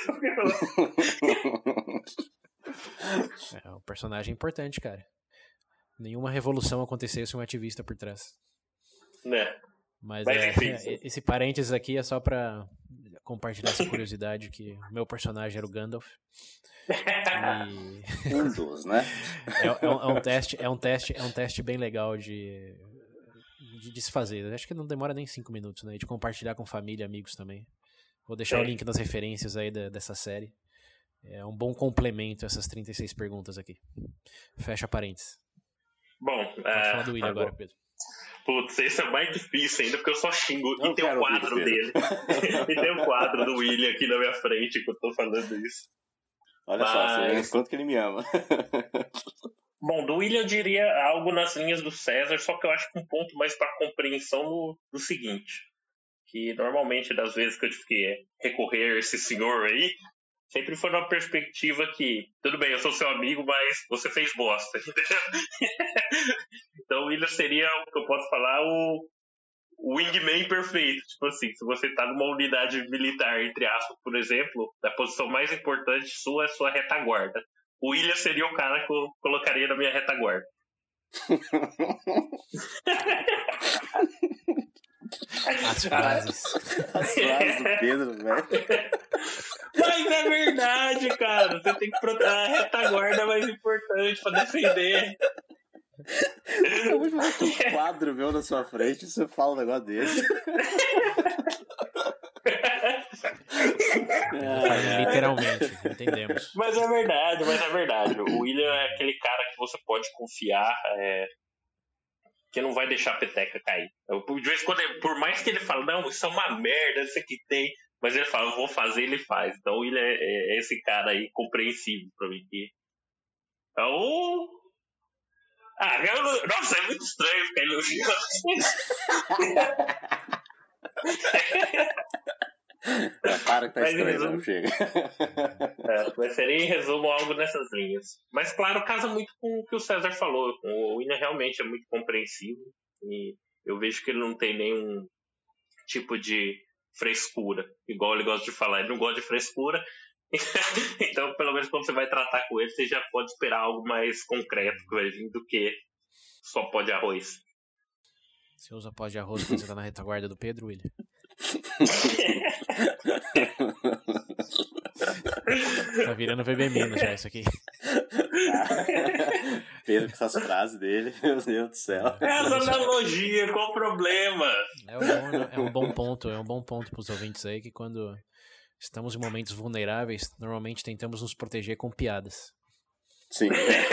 É um personagem importante, cara. Nenhuma revolução aconteceu sem um ativista por trás. Né? Mas, Mas é, é, esse parênteses aqui é só pra compartilhar essa curiosidade que o meu personagem era o Gandalf. E... Um dos, né? É, é, um, é um teste, é um teste, é um teste bem legal de, de, de se fazer. Acho que não demora nem cinco minutos, né? De compartilhar com família e amigos também. Vou deixar é. o link nas referências aí da, dessa série. É um bom complemento a essas trinta e seis perguntas aqui. Fecha parênteses. Bom, pode é... falar do William agora, Pedro. Putz, esse é mais difícil ainda, porque eu só xingo. Não e tem um quadro dele. E tem um quadro do William aqui na minha frente que eu tô falando isso. Olha Mas... só, você vê quanto que ele me ama. Bom, do William eu diria algo nas linhas do César, só que eu acho que um ponto mais pra compreensão no, no seguinte. que normalmente das vezes que eu tive que recorrer a esse senhor aí, sempre foi numa perspectiva que, tudo bem, eu sou seu amigo, mas você fez bosta, entendeu? Então o William seria, o que eu posso falar, o, o wingman perfeito. Tipo assim, se você tá numa unidade militar, entre aspas, por exemplo, a posição mais importante sua é sua retaguarda. O William seria o cara que eu colocaria na minha retaguarda. As frases. As frases do Pedro, velho. Mas é verdade, cara. Você tem que proteger a retaguarda mais importante pra defender. Eu vou botar um quadro meu na sua frente e você fala um negócio desse. É, literalmente, entendemos. Mas é verdade, mas é verdade. O William é aquele cara que você pode confiar, é, que não vai deixar a peteca cair. Eu, de vez em quando, por mais que ele fale, não, isso é uma merda, isso aqui tem, mas ele fala, eu vou fazer, ele faz. Então o William é, é esse cara aí compreensível pra mim. Que é o... Ah, eu, nossa, é muito estranho ficar elogiando. É, para que tá mas estranho, resumo, não chega. É, mas seria em resumo algo nessas linhas. Mas claro, casa muito com o que o César falou. O William realmente é muito compreensivo e eu vejo que ele não tem nenhum tipo de frescura, igual ele gosta de falar. Ele não gosta de frescura. Então, pelo menos quando você vai tratar com ele, você já pode esperar algo mais concreto que vai vir do que só pó de arroz. Você usa pó de arroz quando você tá na retaguarda do Pedro, William? Tá virando V B Minas já isso aqui. Pedro com essas frases dele, meu Deus do céu. Essa analogia, qual o problema? É um, bom, é um bom ponto, é um bom ponto pros ouvintes aí, que quando estamos em momentos vulneráveis, normalmente tentamos nos proteger com piadas. Sim.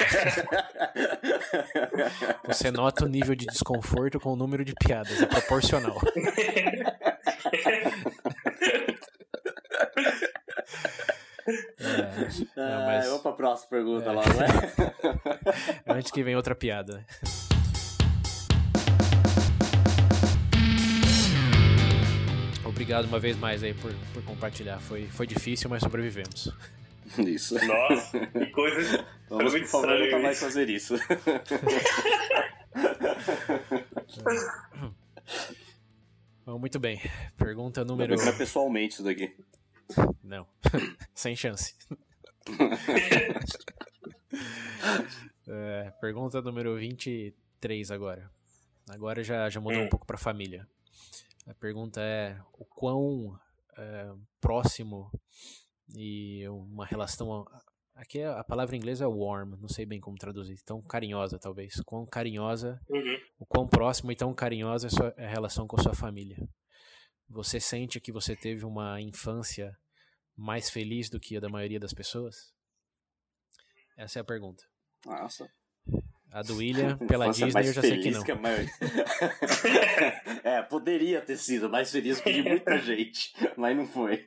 Você nota o nível de desconforto com o número de piadas, é proporcional. É, não, mas... ah, vamos pra próxima pergunta é. lá, não é? Antes que venha outra piada, né? Obrigado uma vez mais aí por, por compartilhar. Foi, foi difícil, mas sobrevivemos. Isso. Nossa, que coisa. Vamos, por favor, nunca mais fazer isso. Bom, muito bem. Pergunta número... Não é pessoalmente isso daqui. Não. Sem chance. É, pergunta número vinte e três agora. Agora já, já mudou um pouco para família. A pergunta é o quão é, próximo e uma relação... Aqui a palavra em inglês é warm, não sei bem como traduzir. Tão carinhosa, talvez. Quão carinhosa, uhum. O quão próximo e tão carinhosa é a, sua, é a relação com a sua família. Você sente que você teve uma infância mais feliz do que a da maioria das pessoas? Essa é a pergunta. Nossa. A do William, pela Disney, eu já sei que não. Que a maioria... É, poderia ter sido mais feliz que de muita gente, mas não foi.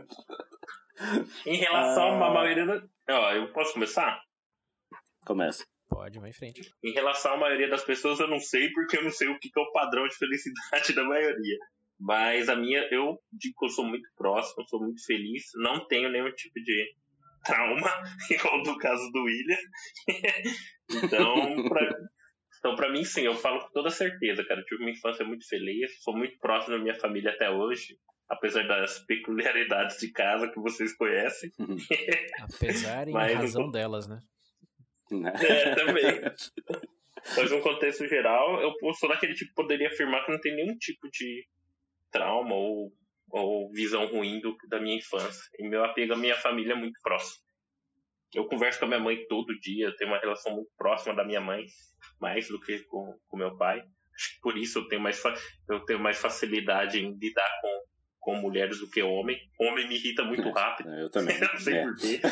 Em relação ah... à maioria da... Ó, eu posso começar? Começa. Pode, vai em frente. Em relação à maioria das pessoas, eu não sei, porque eu não sei o que é o padrão de felicidade da maioria. Mas a minha, eu digo que eu sou muito próximo, eu sou muito feliz, não tenho nenhum tipo de trauma, igual do caso do William. Então, pra, então, pra mim, sim, eu falo com toda certeza, cara. Eu tive uma infância muito feliz, sou muito próximo da minha família até hoje, apesar das peculiaridades de casa que vocês conhecem. Apesar em Mas, razão eu... delas, né? É, também. Mas, no contexto geral, eu sou daquele tipo que poderia afirmar que não tem nenhum tipo de trauma ou, ou visão ruim do, da minha infância. E meu apego à minha família é muito próximo. Eu converso com a minha mãe todo dia, tenho uma relação muito próxima da minha mãe, mais do que com o meu pai. Acho que por isso eu tenho mais, eu tenho mais facilidade em lidar com, com mulheres do que homem. Homem me irrita muito rápido. Eu também. Eu não sei é. porquê.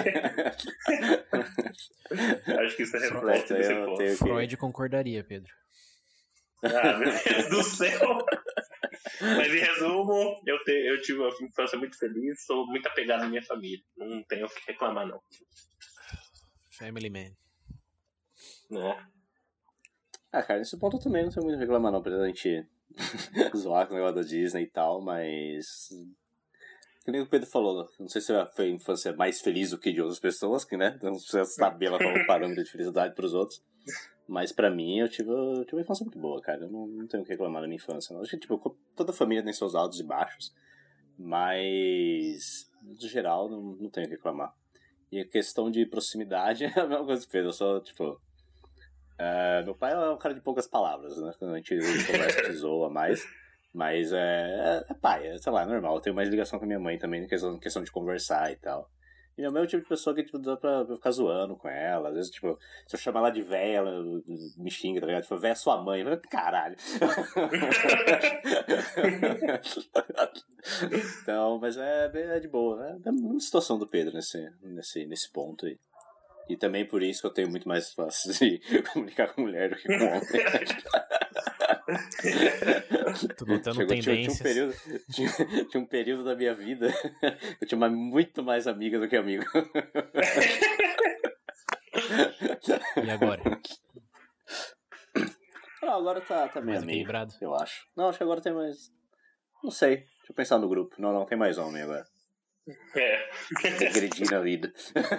Acho que isso reflete nesse ponto. Freud concordaria, Pedro. Ah, meu Deus do céu! Mas em resumo, eu, te, eu tive uma infância muito feliz, sou muito apegado à minha família. Não tenho o que reclamar, não. Family man. É. Ah, cara, nesse ponto eu também não tenho muito a reclamar, não. Apesar da gente zoar com o negócio da Disney e tal, mas... Que nem o Pedro falou, não sei se foi a infância mais feliz do que de outras pessoas, que, né? Não precisa saber lá qual é o parâmetro de felicidade pros outros. Mas pra mim, eu tive, eu tive uma infância muito boa, cara. Eu não, não tenho o que reclamar da minha infância. Não. Acho que, tipo, toda família tem seus altos e baixos, mas, no geral, não, não tenho o que reclamar. E a questão de proximidade é a mesma coisa que Pedro. Eu sou, tipo... Uh, meu pai é um cara de poucas palavras, né? Quando a gente conversa, que zoa mais. Mas é, é pai, é, sei lá, é normal. Eu tenho mais ligação com a minha mãe também, em questão, questão de conversar e tal. E minha mãe é o tipo de pessoa que, tipo, dá pra, pra ficar zoando com ela. Às vezes, tipo, se eu chamar ela de véia, ela me xinga, tá ligado? Tipo, véia é sua mãe. Eu falo, caralho. Então, mas é, é de boa. É a mesma situação do Pedro nesse, nesse, nesse ponto aí. E também por isso que eu tenho muito mais fácil de comunicar com mulher do que com homem. Tô notando Chegou, tendências. Tinha, tinha, um período, tinha, tinha um período da minha vida eu tinha muito mais amigas do que amigos. E agora? Não, agora tá, tá meio Mais amigo, equilibrado? eu acho. Não, acho que agora tem mais... Não sei, deixa eu pensar no grupo. Não, não, tem mais homem agora. É. Regredi na vida.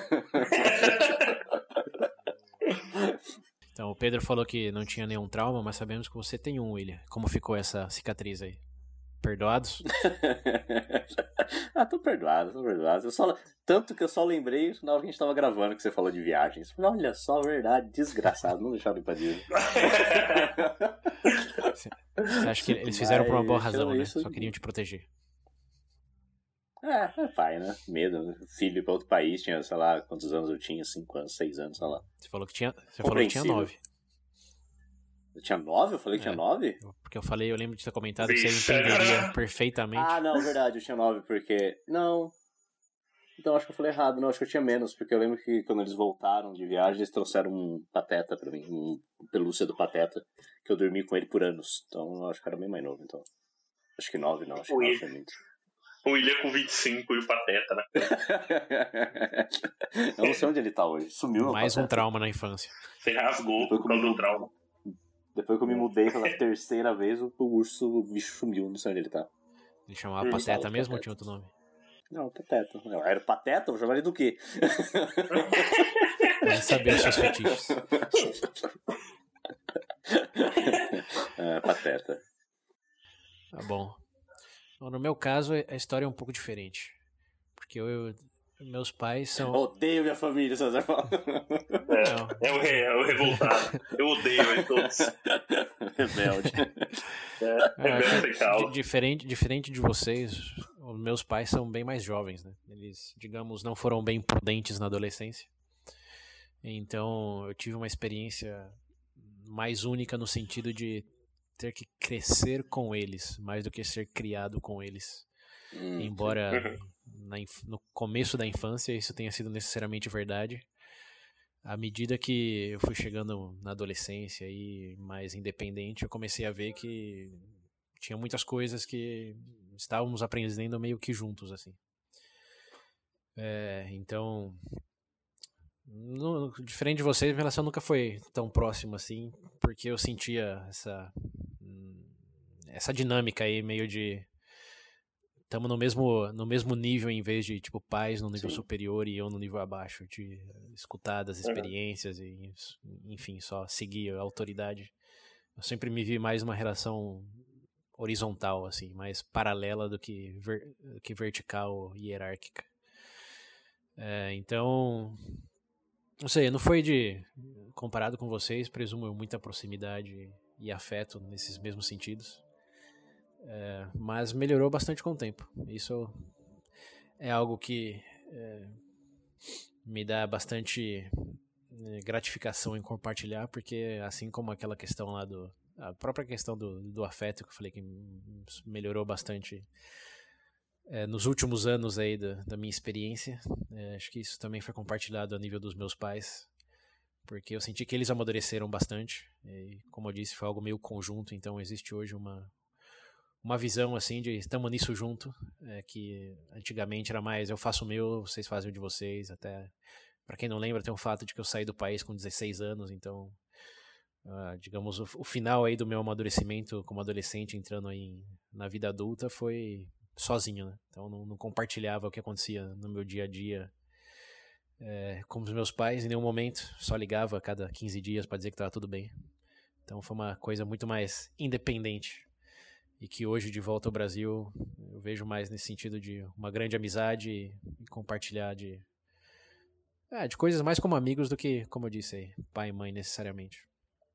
Então, o Pedro falou que não tinha nenhum trauma, mas sabemos que você tem um, William. Como ficou essa cicatriz aí? Perdoados? Ah, tô perdoado, tô perdoado. Eu só... Tanto que eu só lembrei na hora que a gente tava gravando que você falou de viagens. Falei, olha só, verdade, desgraçado, não deixaram ir pra Disney. Você acha que eles fizeram por uma boa razão, né? Isso... Só queriam te proteger. É, é pai, né? Medo. Filho pra outro país, tinha, sei lá, quantos anos eu tinha? Cinco anos, seis anos, sei lá. Você falou que tinha, você falou que tinha nove. Eu tinha nove? Eu falei que É, tinha nove? Porque eu falei, eu lembro de ter comentado que você entenderia perfeitamente. Ah, não, verdade, eu tinha nove, porque... Não... Então, acho que eu falei errado. Não, acho que eu tinha menos, porque eu lembro que quando eles voltaram de viagem, eles trouxeram um Pateta pra mim, um pelúcia do Pateta, que eu dormi com ele por anos. Então, eu acho que era bem mais novo, então. Acho que nove não, acho que nove foi muito. O William com vinte e cinco e o Pateta, né? Eu não sei onde ele tá hoje. Sumiu. Mais um trauma na infância. Você rasgou por causa do trauma. Depois que eu me mudei pela terceira vez, o urso, o bicho sumiu, não sei onde ele tá. Ele chamava Pateta mesmo ou tinha outro nome? Não, Pateta. Era o Pateta? Eu chamaria do quê? Vai saber os seus fetiches. É, Pateta. Tá bom. No meu caso, a história é um pouco diferente. Porque eu, eu meus pais são... Eu odeio minha família, César. É, é, o, é o revoltado. Eu odeio eles todos. Rebelde. É, rebelde é, diferente, diferente de vocês, os meus pais são bem mais jovens, né? Eles, digamos, não foram bem prudentes na adolescência. Então, eu tive uma experiência mais única no sentido de ter que crescer com eles, mais do que ser criado com eles. Hum, Embora na, no começo da infância isso tenha sido necessariamente verdade, à medida que eu fui chegando na adolescência e mais independente, eu comecei a ver que tinha muitas coisas que estávamos aprendendo meio que juntos, assim. É, então, no, diferente de vocês, minha relação nunca foi tão próxima assim, porque eu sentia essa essa dinâmica aí meio de estamos no mesmo, no mesmo nível em vez de tipo pais no nível Sim. superior e eu no nível abaixo, de escutar das experiências uhum. e enfim, só seguir a autoridade. Eu sempre me vi mais numa relação horizontal, assim, mais paralela do que, ver, que vertical e hierárquica. É, então, não sei, não foi de, comparado com vocês, presumo muita proximidade e afeto nesses mesmos sentidos. É, mas melhorou bastante com o tempo. Isso é algo que é, me dá bastante gratificação em compartilhar, porque assim como aquela questão lá do a própria questão do, do afeto que eu falei que melhorou bastante é, nos últimos anos aí da, da minha experiência, é, acho que isso também foi compartilhado a nível dos meus pais, porque eu senti que eles amadureceram bastante e, como eu disse, foi algo meio conjunto. Então existe hoje uma uma visão assim de estamos nisso junto, é, que antigamente era mais eu faço o meu, vocês fazem o de vocês. Até, para quem não lembra, tem um fato de que eu saí do país com dezesseis anos, então uh, digamos, o, o final aí do meu amadurecimento como adolescente, entrando aí na vida adulta, foi sozinho, né? Então não, não compartilhava o que acontecia no meu dia a dia é, com os meus pais em nenhum momento, só ligava a cada quinze dias para dizer que estava tudo bem. Então foi uma coisa muito mais independente e que hoje, de volta ao Brasil, eu vejo mais nesse sentido de uma grande amizade e compartilhar de, é, de coisas mais como amigos do que, como eu disse aí, pai e mãe necessariamente.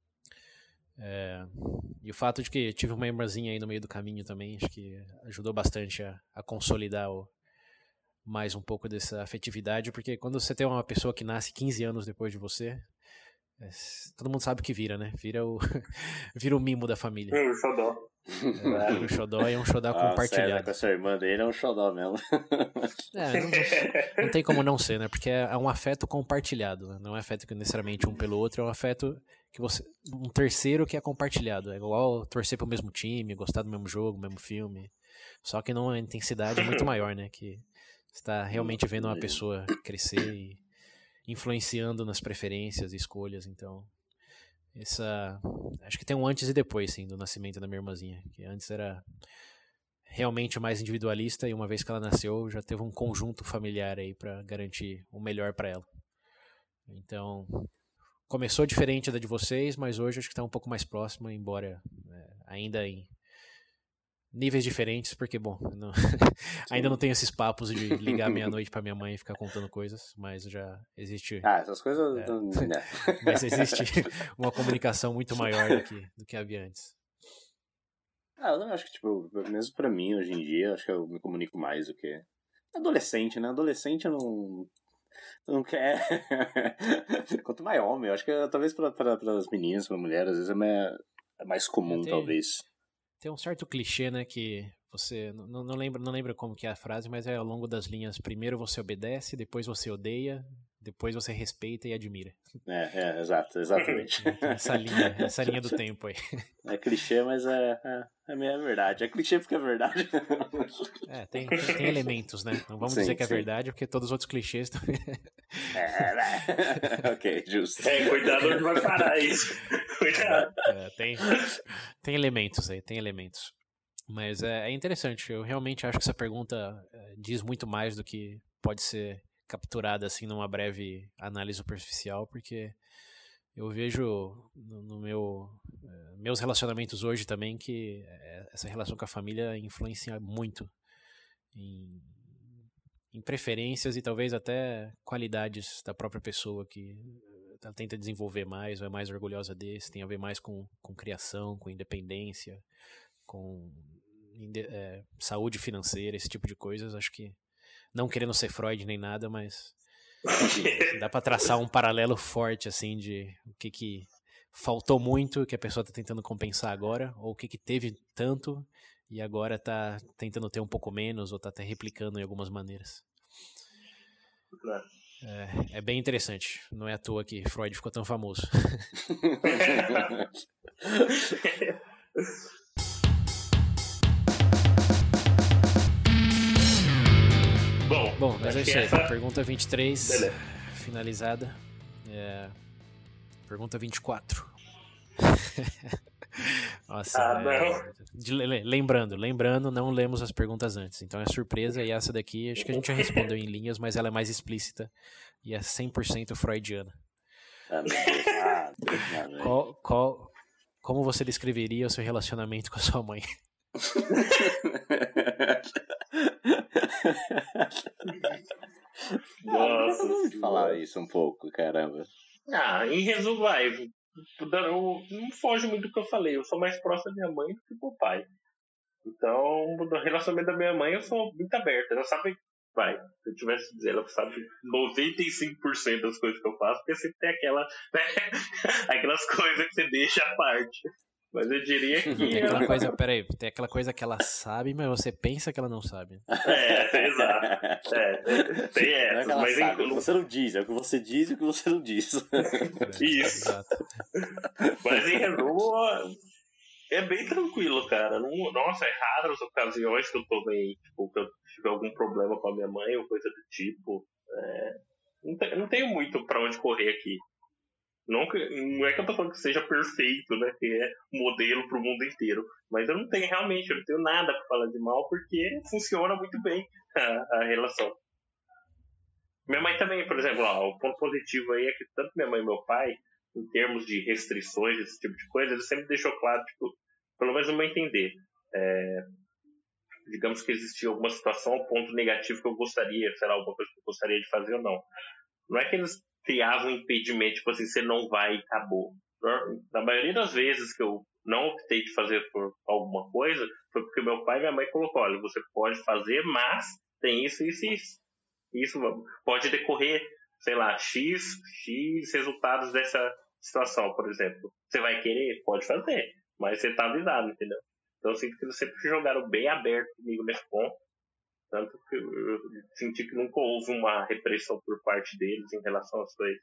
É, e o fato de que tive uma irmãzinha aí no meio do caminho também, acho que ajudou bastante a, a consolidar o, mais um pouco dessa afetividade, porque quando você tem uma pessoa que nasce quinze anos depois de você, é, todo mundo sabe o que vira, né? Vira o, vira o mimo da família. É, o xodó. É, vira o xodó e é um xodó ah, compartilhado. Sério, com essa irmã dele é um xodó mesmo. É, não, não, não tem como não ser, né? Porque é um afeto compartilhado, né? Não é afeto que necessariamente um pelo outro, é um afeto que você, um terceiro que é compartilhado. É igual torcer pro mesmo time, gostar do mesmo jogo, mesmo filme. Só que não, a intensidade é muito maior, né? Que você tá realmente vendo uma pessoa crescer e influenciando nas preferências e escolhas. Então, essa, acho que tem um antes e depois, sim, do nascimento da minha irmãzinha. Que antes era realmente mais individualista e uma vez que ela nasceu, já teve um conjunto familiar aí para garantir o melhor para ela. Então, começou diferente da de vocês, mas hoje acho que está um pouco mais próxima, embora é, ainda em níveis diferentes, porque, bom, não, ainda não tenho esses papos de ligar meia-noite pra minha mãe e ficar contando coisas, mas já existe... Ah, essas coisas... É, não, não. Mas existe uma comunicação muito maior do que, do que havia antes. Ah, eu acho que, tipo, mesmo pra mim, hoje em dia, acho que eu me comunico mais do que... Adolescente, né? Adolescente eu não... não quer... Quanto mais homem, eu acho que talvez pra, pra, pras meninas, pra mulheres, às vezes é mais, é mais comum, tem, talvez. Tem um certo clichê, né, que você... Não, não, lembra, não lembra como que é a frase, mas é ao longo das linhas. Primeiro você obedece, depois você odeia, depois você respeita e admira. É, é, exato, exatamente. Essa linha, essa linha do tempo aí. É clichê, mas é, é, é verdade. É clichê porque é verdade. É, tem, tem, tem elementos, né? Não vamos sim, dizer que é sim. verdade, porque todos os outros clichês também... É, né? Ok, justo. É, cuidado onde vai parar isso. Cuidado. É, tem, tem elementos aí, tem elementos. Mas é, é interessante, eu realmente acho que essa pergunta é, diz muito mais do que pode ser capturada assim numa breve análise superficial, porque eu vejo no, no meu é, meus relacionamentos hoje também que é, essa relação com a família influencia muito em, em preferências e talvez até qualidades da própria pessoa que ela tenta desenvolver mais, ou é mais orgulhosa desse, tem a ver mais com, com criação, com independência, com é, saúde financeira, esse tipo de coisas. Acho que, não querendo ser Freud nem nada, mas dá pra traçar um paralelo forte, assim, de o que que faltou muito, que a pessoa tá tentando compensar agora, ou o que que teve tanto e agora tá tentando ter um pouco menos, ou tá até replicando em algumas maneiras. É, é bem interessante. Não é à toa que Freud ficou tão famoso. Bom, Bom, mas é isso aí. essa... Pergunta vinte e três, Beleza. finalizada. É... Pergunta vinte e quatro. Nossa, ah, é... De, lembrando, lembrando, não lemos as perguntas antes. Então é surpresa, e essa daqui acho que a gente já respondeu em linhas, mas ela é mais explícita e é cem por cento freudiana. Ah, meu Deus. Ah, Deus. Qual, qual, como você descreveria o seu relacionamento com a sua mãe? Nossa, vamos falar isso um pouco, caramba. Ah, em resumo, vai. Eu não foge muito do que eu falei. Eu sou mais próximo da minha mãe do que do meu pai. Então, no relacionamento da minha mãe, eu sou muito aberta. Ela sabe, vai, se eu tivesse que dizer, ela sabe noventa e cinco por cento das coisas que eu faço, porque sempre tem aquela, né, aquelas coisas que você deixa à parte. Mas eu diria que... Tem aquela coisa, peraí, tem aquela coisa que ela sabe, mas você pensa que ela não sabe. É, exato. É, tem essa. Não é mas sabe, em... o que você não diz, é o que você diz e o que você não diz. É, isso. Exato. Mas em resumo, é bem tranquilo, cara. Não, nossa, é raro as ocasiões que eu tomei, tipo, que eu tive algum problema com a minha mãe ou coisa do tipo. É, não, te, não tenho muito pra onde correr aqui. Não, não é que eu tô falando que seja perfeito, né? Que é modelo pro mundo inteiro. Mas eu não tenho realmente, eu não tenho nada pra falar de mal, porque funciona muito bem a, a relação. Minha mãe também, por exemplo, ó, o ponto positivo aí é que tanto minha mãe e meu pai, em termos de restrições, esse tipo de coisa, eles sempre deixou claro, tipo, pelo menos no meu entender. É, digamos que existia alguma situação, um ponto negativo que eu gostaria, sei lá, alguma coisa que eu gostaria de fazer ou não. Não é que eles criavam um impedimento, tipo assim, você não vai e acabou. Na maioria das vezes que eu não optei de fazer por alguma coisa, foi porque meu pai e minha mãe colocou, olha, você pode fazer, mas tem isso, isso e isso. Isso pode decorrer, sei lá, X, X resultados dessa situação, por exemplo. Você vai querer? Pode fazer, mas você tá avisado, entendeu? Então eu sinto que eles sempre jogaram bem aberto comigo nesse ponto. Tanto que eu senti que nunca houve uma repressão por parte deles em relação às coisas.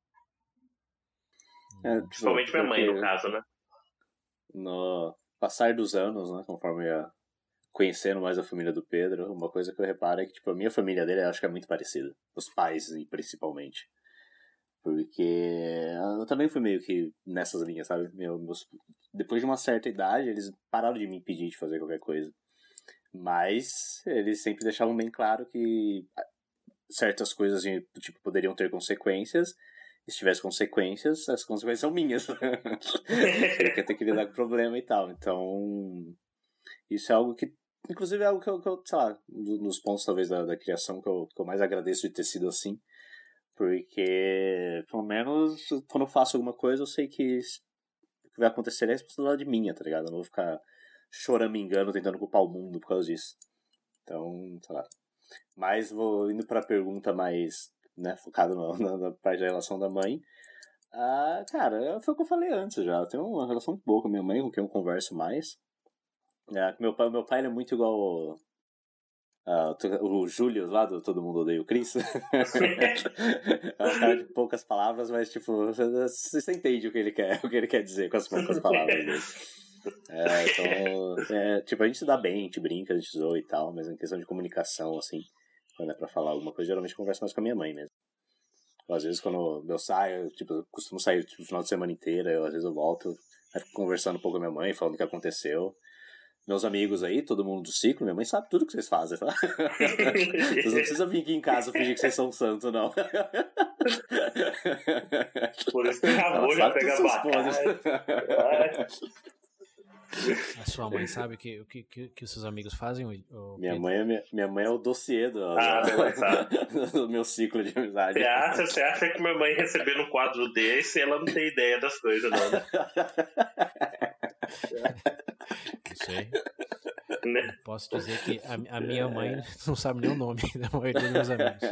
É, tipo, Principalmente minha mãe, no caso, né? No passar dos anos, né, conforme eu ia conhecendo mais a família do Pedro, uma coisa que eu reparo é que, tipo, a minha família dele eu acho que é muito parecida. Os pais, principalmente. Porque eu também fui meio que nessas linhas, sabe? Meu, meus... Depois de uma certa idade, eles pararam de me impedir de fazer qualquer coisa. Mas eles sempre deixavam bem claro que certas coisas tipo, poderiam ter consequências. E se tivesse consequências, as consequências são minhas. Ele quer ter que lidar com o problema e tal. Então, isso é algo que, inclusive, é algo que eu, que eu sei lá, nos pontos talvez da, da criação que eu, que eu mais agradeço de ter sido assim. Porque, pelo menos, quando eu faço alguma coisa, eu sei que o que vai acontecer é responsabilidade minha, tá ligado? Eu não vou ficar choramingando, tentando culpar o mundo por causa disso. Então, sei lá. Mas vou indo pra pergunta mais, né, focada na, na parte da relação da mãe. Ah, cara, foi o que eu falei antes já. Eu tenho uma relação muito boa com a minha mãe, com quem eu converso mais. É, meu pai, meu pai ele é muito igual ao, uh, o Júlio lá do Todo Mundo Odeia o Chris. É um cara de poucas palavras, mas tipo, você entende o que ele quer, o que ele quer dizer com as poucas palavras dele. É, então, é, tipo, a gente se dá bem, a gente brinca, a gente zoa e tal, mas em questão de comunicação, assim, quando é pra falar alguma coisa, geralmente eu converso mais com a minha mãe mesmo. Às vezes quando eu saio, tipo, eu costumo sair tipo, no final de semana inteira, eu, às vezes eu volto, eu fico conversando um pouco com a minha mãe, falando o que aconteceu. Meus amigos aí, todo mundo do ciclo, minha mãe sabe tudo que vocês fazem, tá? Vocês não precisam vir aqui em casa fingir que vocês são santos, não. Por isso que o Ramon já pega a batalha. A sua mãe sabe que, o que, que, que os seus amigos fazem? O minha, mãe é, minha, minha mãe é o dossiê do, ah, do, do meu ciclo de amizade. Você acha, você acha que minha mãe recebendo um quadro desse, ela não tem ideia das coisas, não, né? Não sei. Né? Posso dizer que a, a minha mãe não sabe nem o nome da maioria dos meus amigos.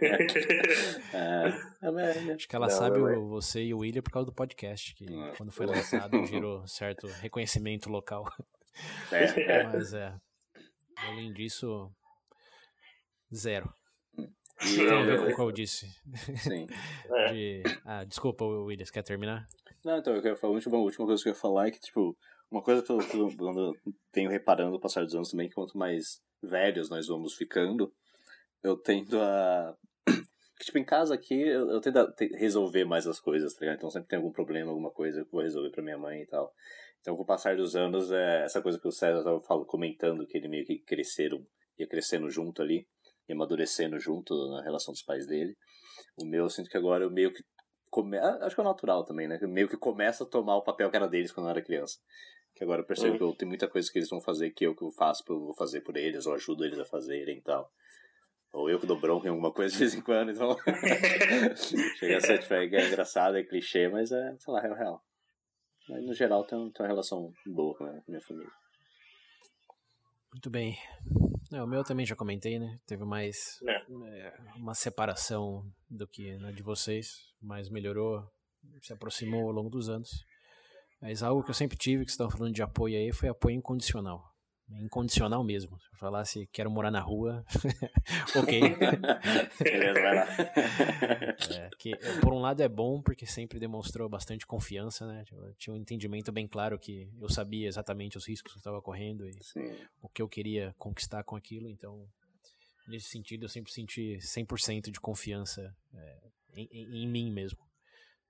É, acho que ela não, sabe o, você e o William por causa do podcast, que não. Quando foi lançado gerou certo reconhecimento local. É, é. Mas é, além disso, zero. E tem a ver com o que eu disse. Sim. De, ah, desculpa, William, você quer terminar? Não, então, eu quero falar, a última, a última coisa que eu ia falar é que, tipo, uma coisa que eu, que eu, eu tenho reparando no passar dos anos também, que quanto mais velhos nós vamos ficando, eu tendo a... Tipo, em casa aqui, eu, eu tento a resolver mais as coisas, tá ligado? Então sempre tem algum problema, alguma coisa que eu vou resolver pra minha mãe e tal. Então, com o passar dos anos, é essa coisa que o César tava falando, comentando, que ele meio que cresceram, ia crescendo junto ali, ia amadurecendo junto na relação dos pais dele. O meu, eu sinto que agora eu meio que come... acho que é natural também, né? Eu meio que começa a tomar o papel que era deles quando eu era criança. Que agora eu percebo uhum. que eu, tem muita coisa que eles vão fazer que eu que eu faço, eu vou fazer por eles, ou ajudo eles a fazerem e tal. Ou eu que dou bronca em alguma coisa de vez em quando, então... Chega a ser, tipo, é engraçado, é clichê, mas é, sei lá, é real. Mas no geral tem, tem uma relação boa com a minha família. Muito bem. É, o meu também já comentei, né? Teve mais é, uma separação do que na de vocês, mas melhorou, se aproximou ao longo dos anos. Mas algo que eu sempre tive, que vocês estavam falando de apoio aí, foi apoio incondicional. Incondicional mesmo. Se eu falasse quero morar na rua, ok. Beleza, vai lá. É, que, por um lado é bom, porque sempre demonstrou bastante confiança, né? Tinha um entendimento bem claro que eu sabia exatamente os riscos que eu estava correndo e Sim. o que eu queria conquistar com aquilo. Então, nesse sentido, eu sempre senti cem por cento de confiança é, em, em, em mim mesmo.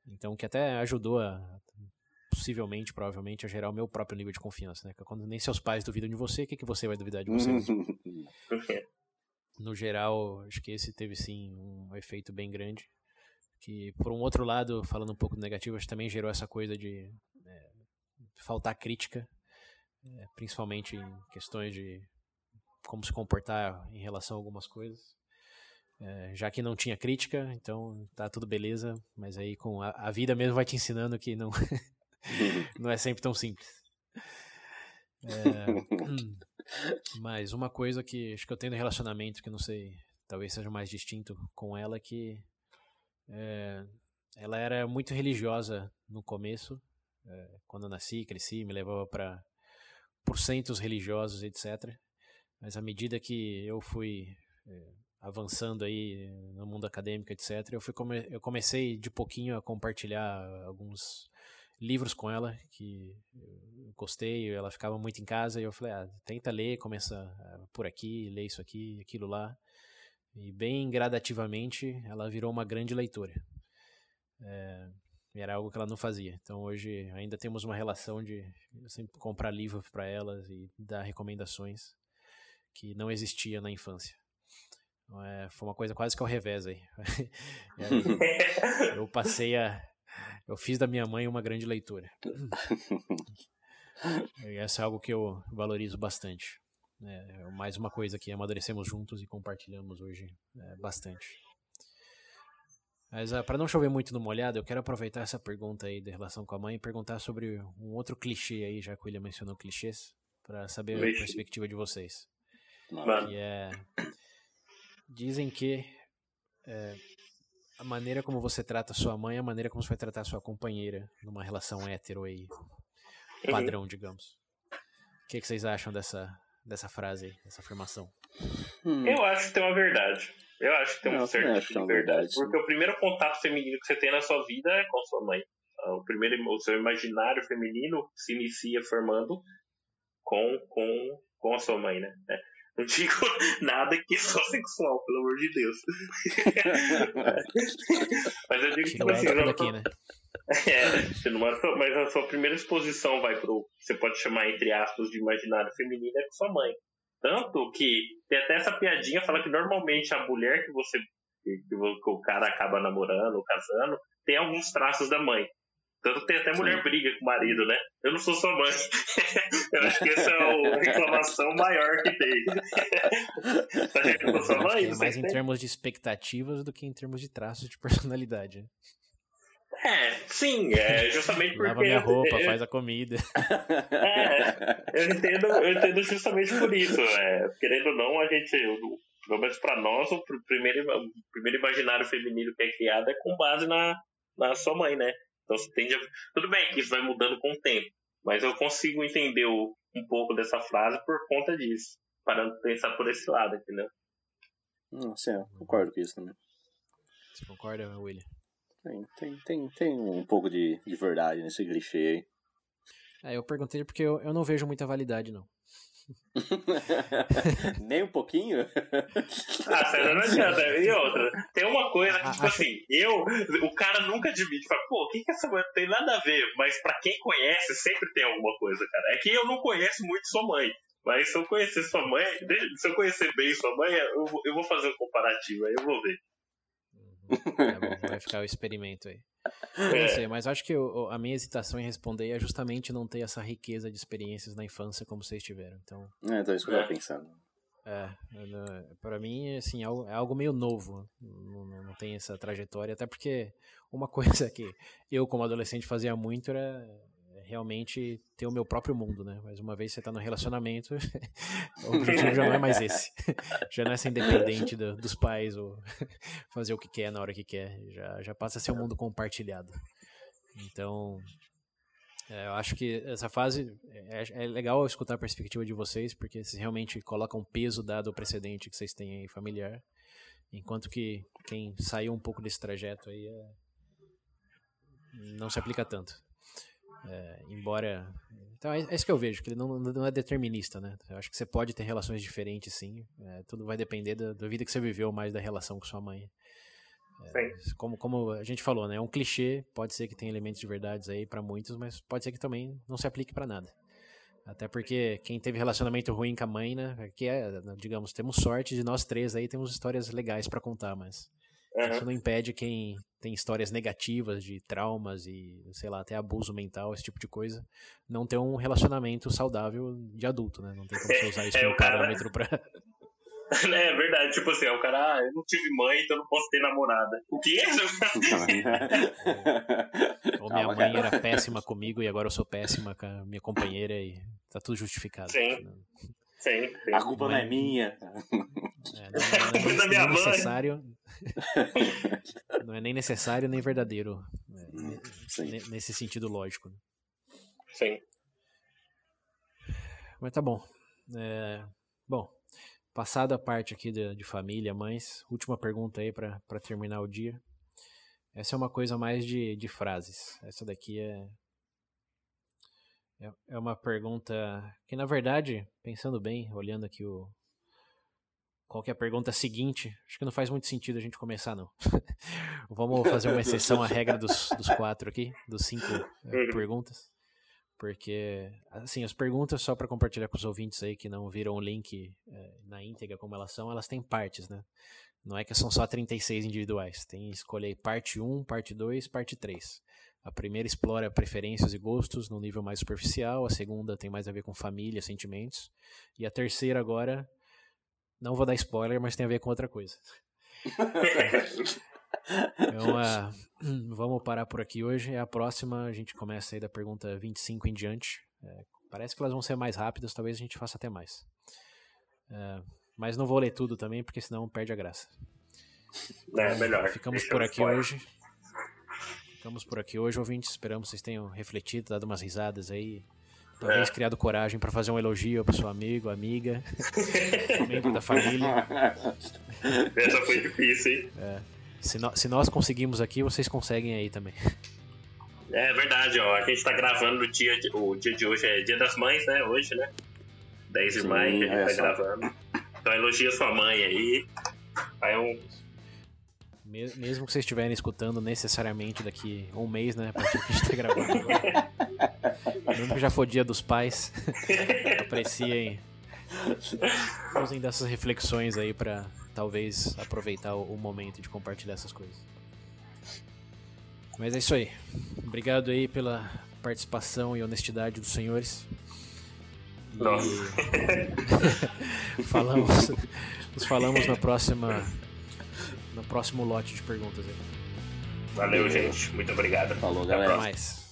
Então, que até ajudou a, possivelmente, provavelmente, a gerar o meu próprio nível de confiança, né? Quando nem seus pais duvidam de você, o que, que você vai duvidar de você mesmo? No geral, acho que esse teve sim um efeito bem grande. Que, por um outro lado, falando um pouco do negativo, acho que também gerou essa coisa de é, faltar crítica, é, principalmente em questões de como se comportar em relação a algumas coisas. É, já que não tinha crítica, então tá tudo beleza, mas aí com a, a vida mesmo vai te ensinando que não, não é sempre tão simples. É, mas uma coisa que acho que eu tenho no relacionamento, que eu não sei, talvez seja mais distinto com ela, é que é, ela era muito religiosa no começo, é, quando eu nasci, cresci, me levava para por centros religiosos, etcétera. Mas à medida que eu fui é, avançando aí no mundo acadêmico, etcétera, eu, fui come- eu comecei de pouquinho a compartilhar alguns livros com ela que eu gostei, ela ficava muito em casa e eu falei, ah, tenta ler, começa por aqui, lê isso aqui, aquilo lá. E bem gradativamente ela virou uma grande leitora. É, era algo que ela não fazia. Então hoje ainda temos uma relação de eu sempre comprar livros para elas e dar recomendações que não existia na infância. É, foi uma coisa quase que ao revés aí. Eu passei a... Eu fiz da minha mãe uma grande leitora. E essa é algo que eu valorizo bastante. É mais uma coisa que amadurecemos juntos e compartilhamos hoje é, bastante. Mas uh, para não chover muito no molhado, eu quero aproveitar essa pergunta aí da relação com a mãe e perguntar sobre um outro clichê aí, já que o William mencionou clichês, para saber Vixe. a perspectiva de vocês. Mano. Que é... Dizem que é, a maneira como você trata sua mãe é a maneira como você vai tratar sua companheira numa relação hétero aí, padrão, uhum. digamos. O que, que vocês acham dessa, dessa frase aí, dessa afirmação? Hum. Eu acho que tem uma verdade. Eu acho que tem um Não, certo tipo de verdade. verdade. Porque o primeiro contato feminino que você tem na sua vida é com sua mãe. O, primeiro, o seu imaginário feminino se inicia formando com, com, com a sua mãe, né? Não digo nada que só sexual, pelo amor de Deus. Mas eu digo que tipo assim, não, daqui, né? É, mas a sua primeira exposição vai pro, você pode chamar entre aspas de imaginário feminino é com sua mãe. Tanto que tem até essa piadinha, fala que normalmente a mulher que você que, que o cara acaba namorando ou casando tem alguns traços da mãe. Tanto que tem até mulher Sim. briga com o marido, né? Eu não sou sua mãe. Eu acho que essa é a reclamação maior que tem. Tá gente que eu sou sua mãe? É mais em tem? termos de expectativas do que em termos de traços de personalidade. É, sim, é justamente porque... Lava minha roupa, eu, faz a comida. É, eu entendo, eu entendo justamente por isso. É, querendo ou não, a gente... Pelo menos pra nós, o primeiro, o primeiro imaginário feminino que é criado é com base na, na sua mãe, né? Então você tende a... Tudo bem que isso vai mudando com o tempo, mas eu consigo entender o, um pouco dessa frase por conta disso, parando de pensar por esse lado, entendeu? Não, sim, eu concordo com isso também. Você concorda, William? Tem, tem, tem, tem um pouco de, de verdade nesse clichê aí. É, eu perguntei porque eu, eu não vejo muita validade, não. Nem um pouquinho? Ah, sério, não adianta. E outra, tem uma coisa que, tipo assim, eu, o cara nunca admite, fala, pô, o que que essa mulher tem nada a ver? Mas pra quem conhece, sempre tem alguma coisa, cara. É que eu não conheço muito sua mãe, mas se eu conhecer sua mãe, se eu conhecer bem sua mãe, eu, eu vou fazer um comparativo, aí eu vou ver. Tá bom, vai ficar o experimento aí. Eu não sei, mas acho que eu, a minha hesitação em responder é justamente não ter essa riqueza de experiências na infância como vocês tiveram. Então, é, então isso que eu tava pensando. É, pra mim, assim, é algo, é algo meio novo. Não, não, não tem essa trajetória, até porque uma coisa que eu, como adolescente, fazia muito era realmente ter o meu próprio mundo, né? Mas uma vez você tá no relacionamento, o objetivo já não é mais esse. Já não é ser independente do, dos pais ou fazer o que quer na hora que quer. Já, já passa a ser um mundo compartilhado. Então, é, eu acho que essa fase é, é legal escutar a perspectiva de vocês, porque vocês realmente colocam peso dado ao precedente que vocês têm aí familiar, enquanto que quem saiu um pouco desse trajeto aí é, não se aplica tanto. É, embora... Então é, é isso que eu vejo, que ele não, não é determinista, né? Eu acho que você pode ter relações diferentes, sim. É, tudo vai depender da, da vida que você viveu, mais da relação com sua mãe. É, como, como a gente falou, né? É um clichê, pode ser que tenha elementos de verdades aí pra muitos, mas pode ser que também não se aplique pra nada. Até porque quem teve relacionamento ruim com a mãe, né? Que é, digamos, temos sorte de nós três aí, temos histórias legais pra contar, mas uhum. isso não impede quem tem histórias negativas de traumas e, sei lá, até abuso mental, esse tipo de coisa, não ter um relacionamento saudável de adulto, né? Não tem como você usar isso é, como cara... parâmetro pra... É verdade, tipo assim, o cara, ah, eu não tive mãe, então não posso ter namorada. O quê? Ou minha mãe era péssima comigo e agora eu sou péssima com a minha companheira e tá tudo justificado. Sim, sim, sim. A culpa não é, não é minha. É, não, não, não, é, não é necessário. Não é nem necessário nem verdadeiro. É, nesse sentido lógico. Sim. Mas tá bom. É, bom. Passada a parte aqui de, de família, mães, última pergunta aí pra, pra terminar o dia. Essa é uma coisa mais de, de frases. Essa daqui é, é, é uma pergunta que, na verdade, pensando bem, olhando aqui o qual que é a pergunta seguinte, acho que não faz muito sentido a gente começar, não. Vamos fazer uma exceção à regra dos, dos quatro aqui, dos cinco é, perguntas. Porque, assim, as perguntas, só para compartilhar com os ouvintes aí que não viram o link é, na íntegra como elas são, elas têm partes, né? Não é que são só trinta e seis individuais. Tem escolher parte um, parte dois, parte três. A primeira explora preferências e gostos no nível mais superficial, a segunda tem mais a ver com família, sentimentos, e a terceira agora, não vou dar spoiler, mas tem a ver com outra coisa. Então, uh, vamos parar por aqui hoje. A próxima a gente começa aí da pergunta vinte e cinco em diante. É, parece que elas vão ser mais rápidas, talvez a gente faça até mais. Uh, mas não vou ler tudo também, porque senão perde a graça. É, melhor. Ficamos por aqui hoje. Ficamos por aqui hoje, ouvintes. Esperamos que vocês tenham refletido, dado umas risadas aí. Talvez é. criado coragem para fazer um elogio para seu amigo, amiga, membro da família. Essa foi difícil, hein? É. Se, no, se nós conseguimos aqui, vocês conseguem aí também. É verdade, ó. A gente tá gravando no dia de, o dia de hoje é Dia das Mães, né? Hoje, né? dez de maio que a gente é, tá só. gravando. Então elogia sua mãe aí. Aí um... Mesmo que vocês estiverem escutando necessariamente daqui um mês, né? A partir que a gente tá gravando agora. Mesmo que já for Dia dos Pais, apreciem. Usem dessas reflexões aí pra talvez aproveitar o momento de compartilhar essas coisas. Mas é isso aí. Obrigado aí pela participação e honestidade dos senhores. E... falamos, nos falamos na próxima, no próximo lote de perguntas aí. Valeu, gente. Muito obrigado. Falou, galera. Até mais.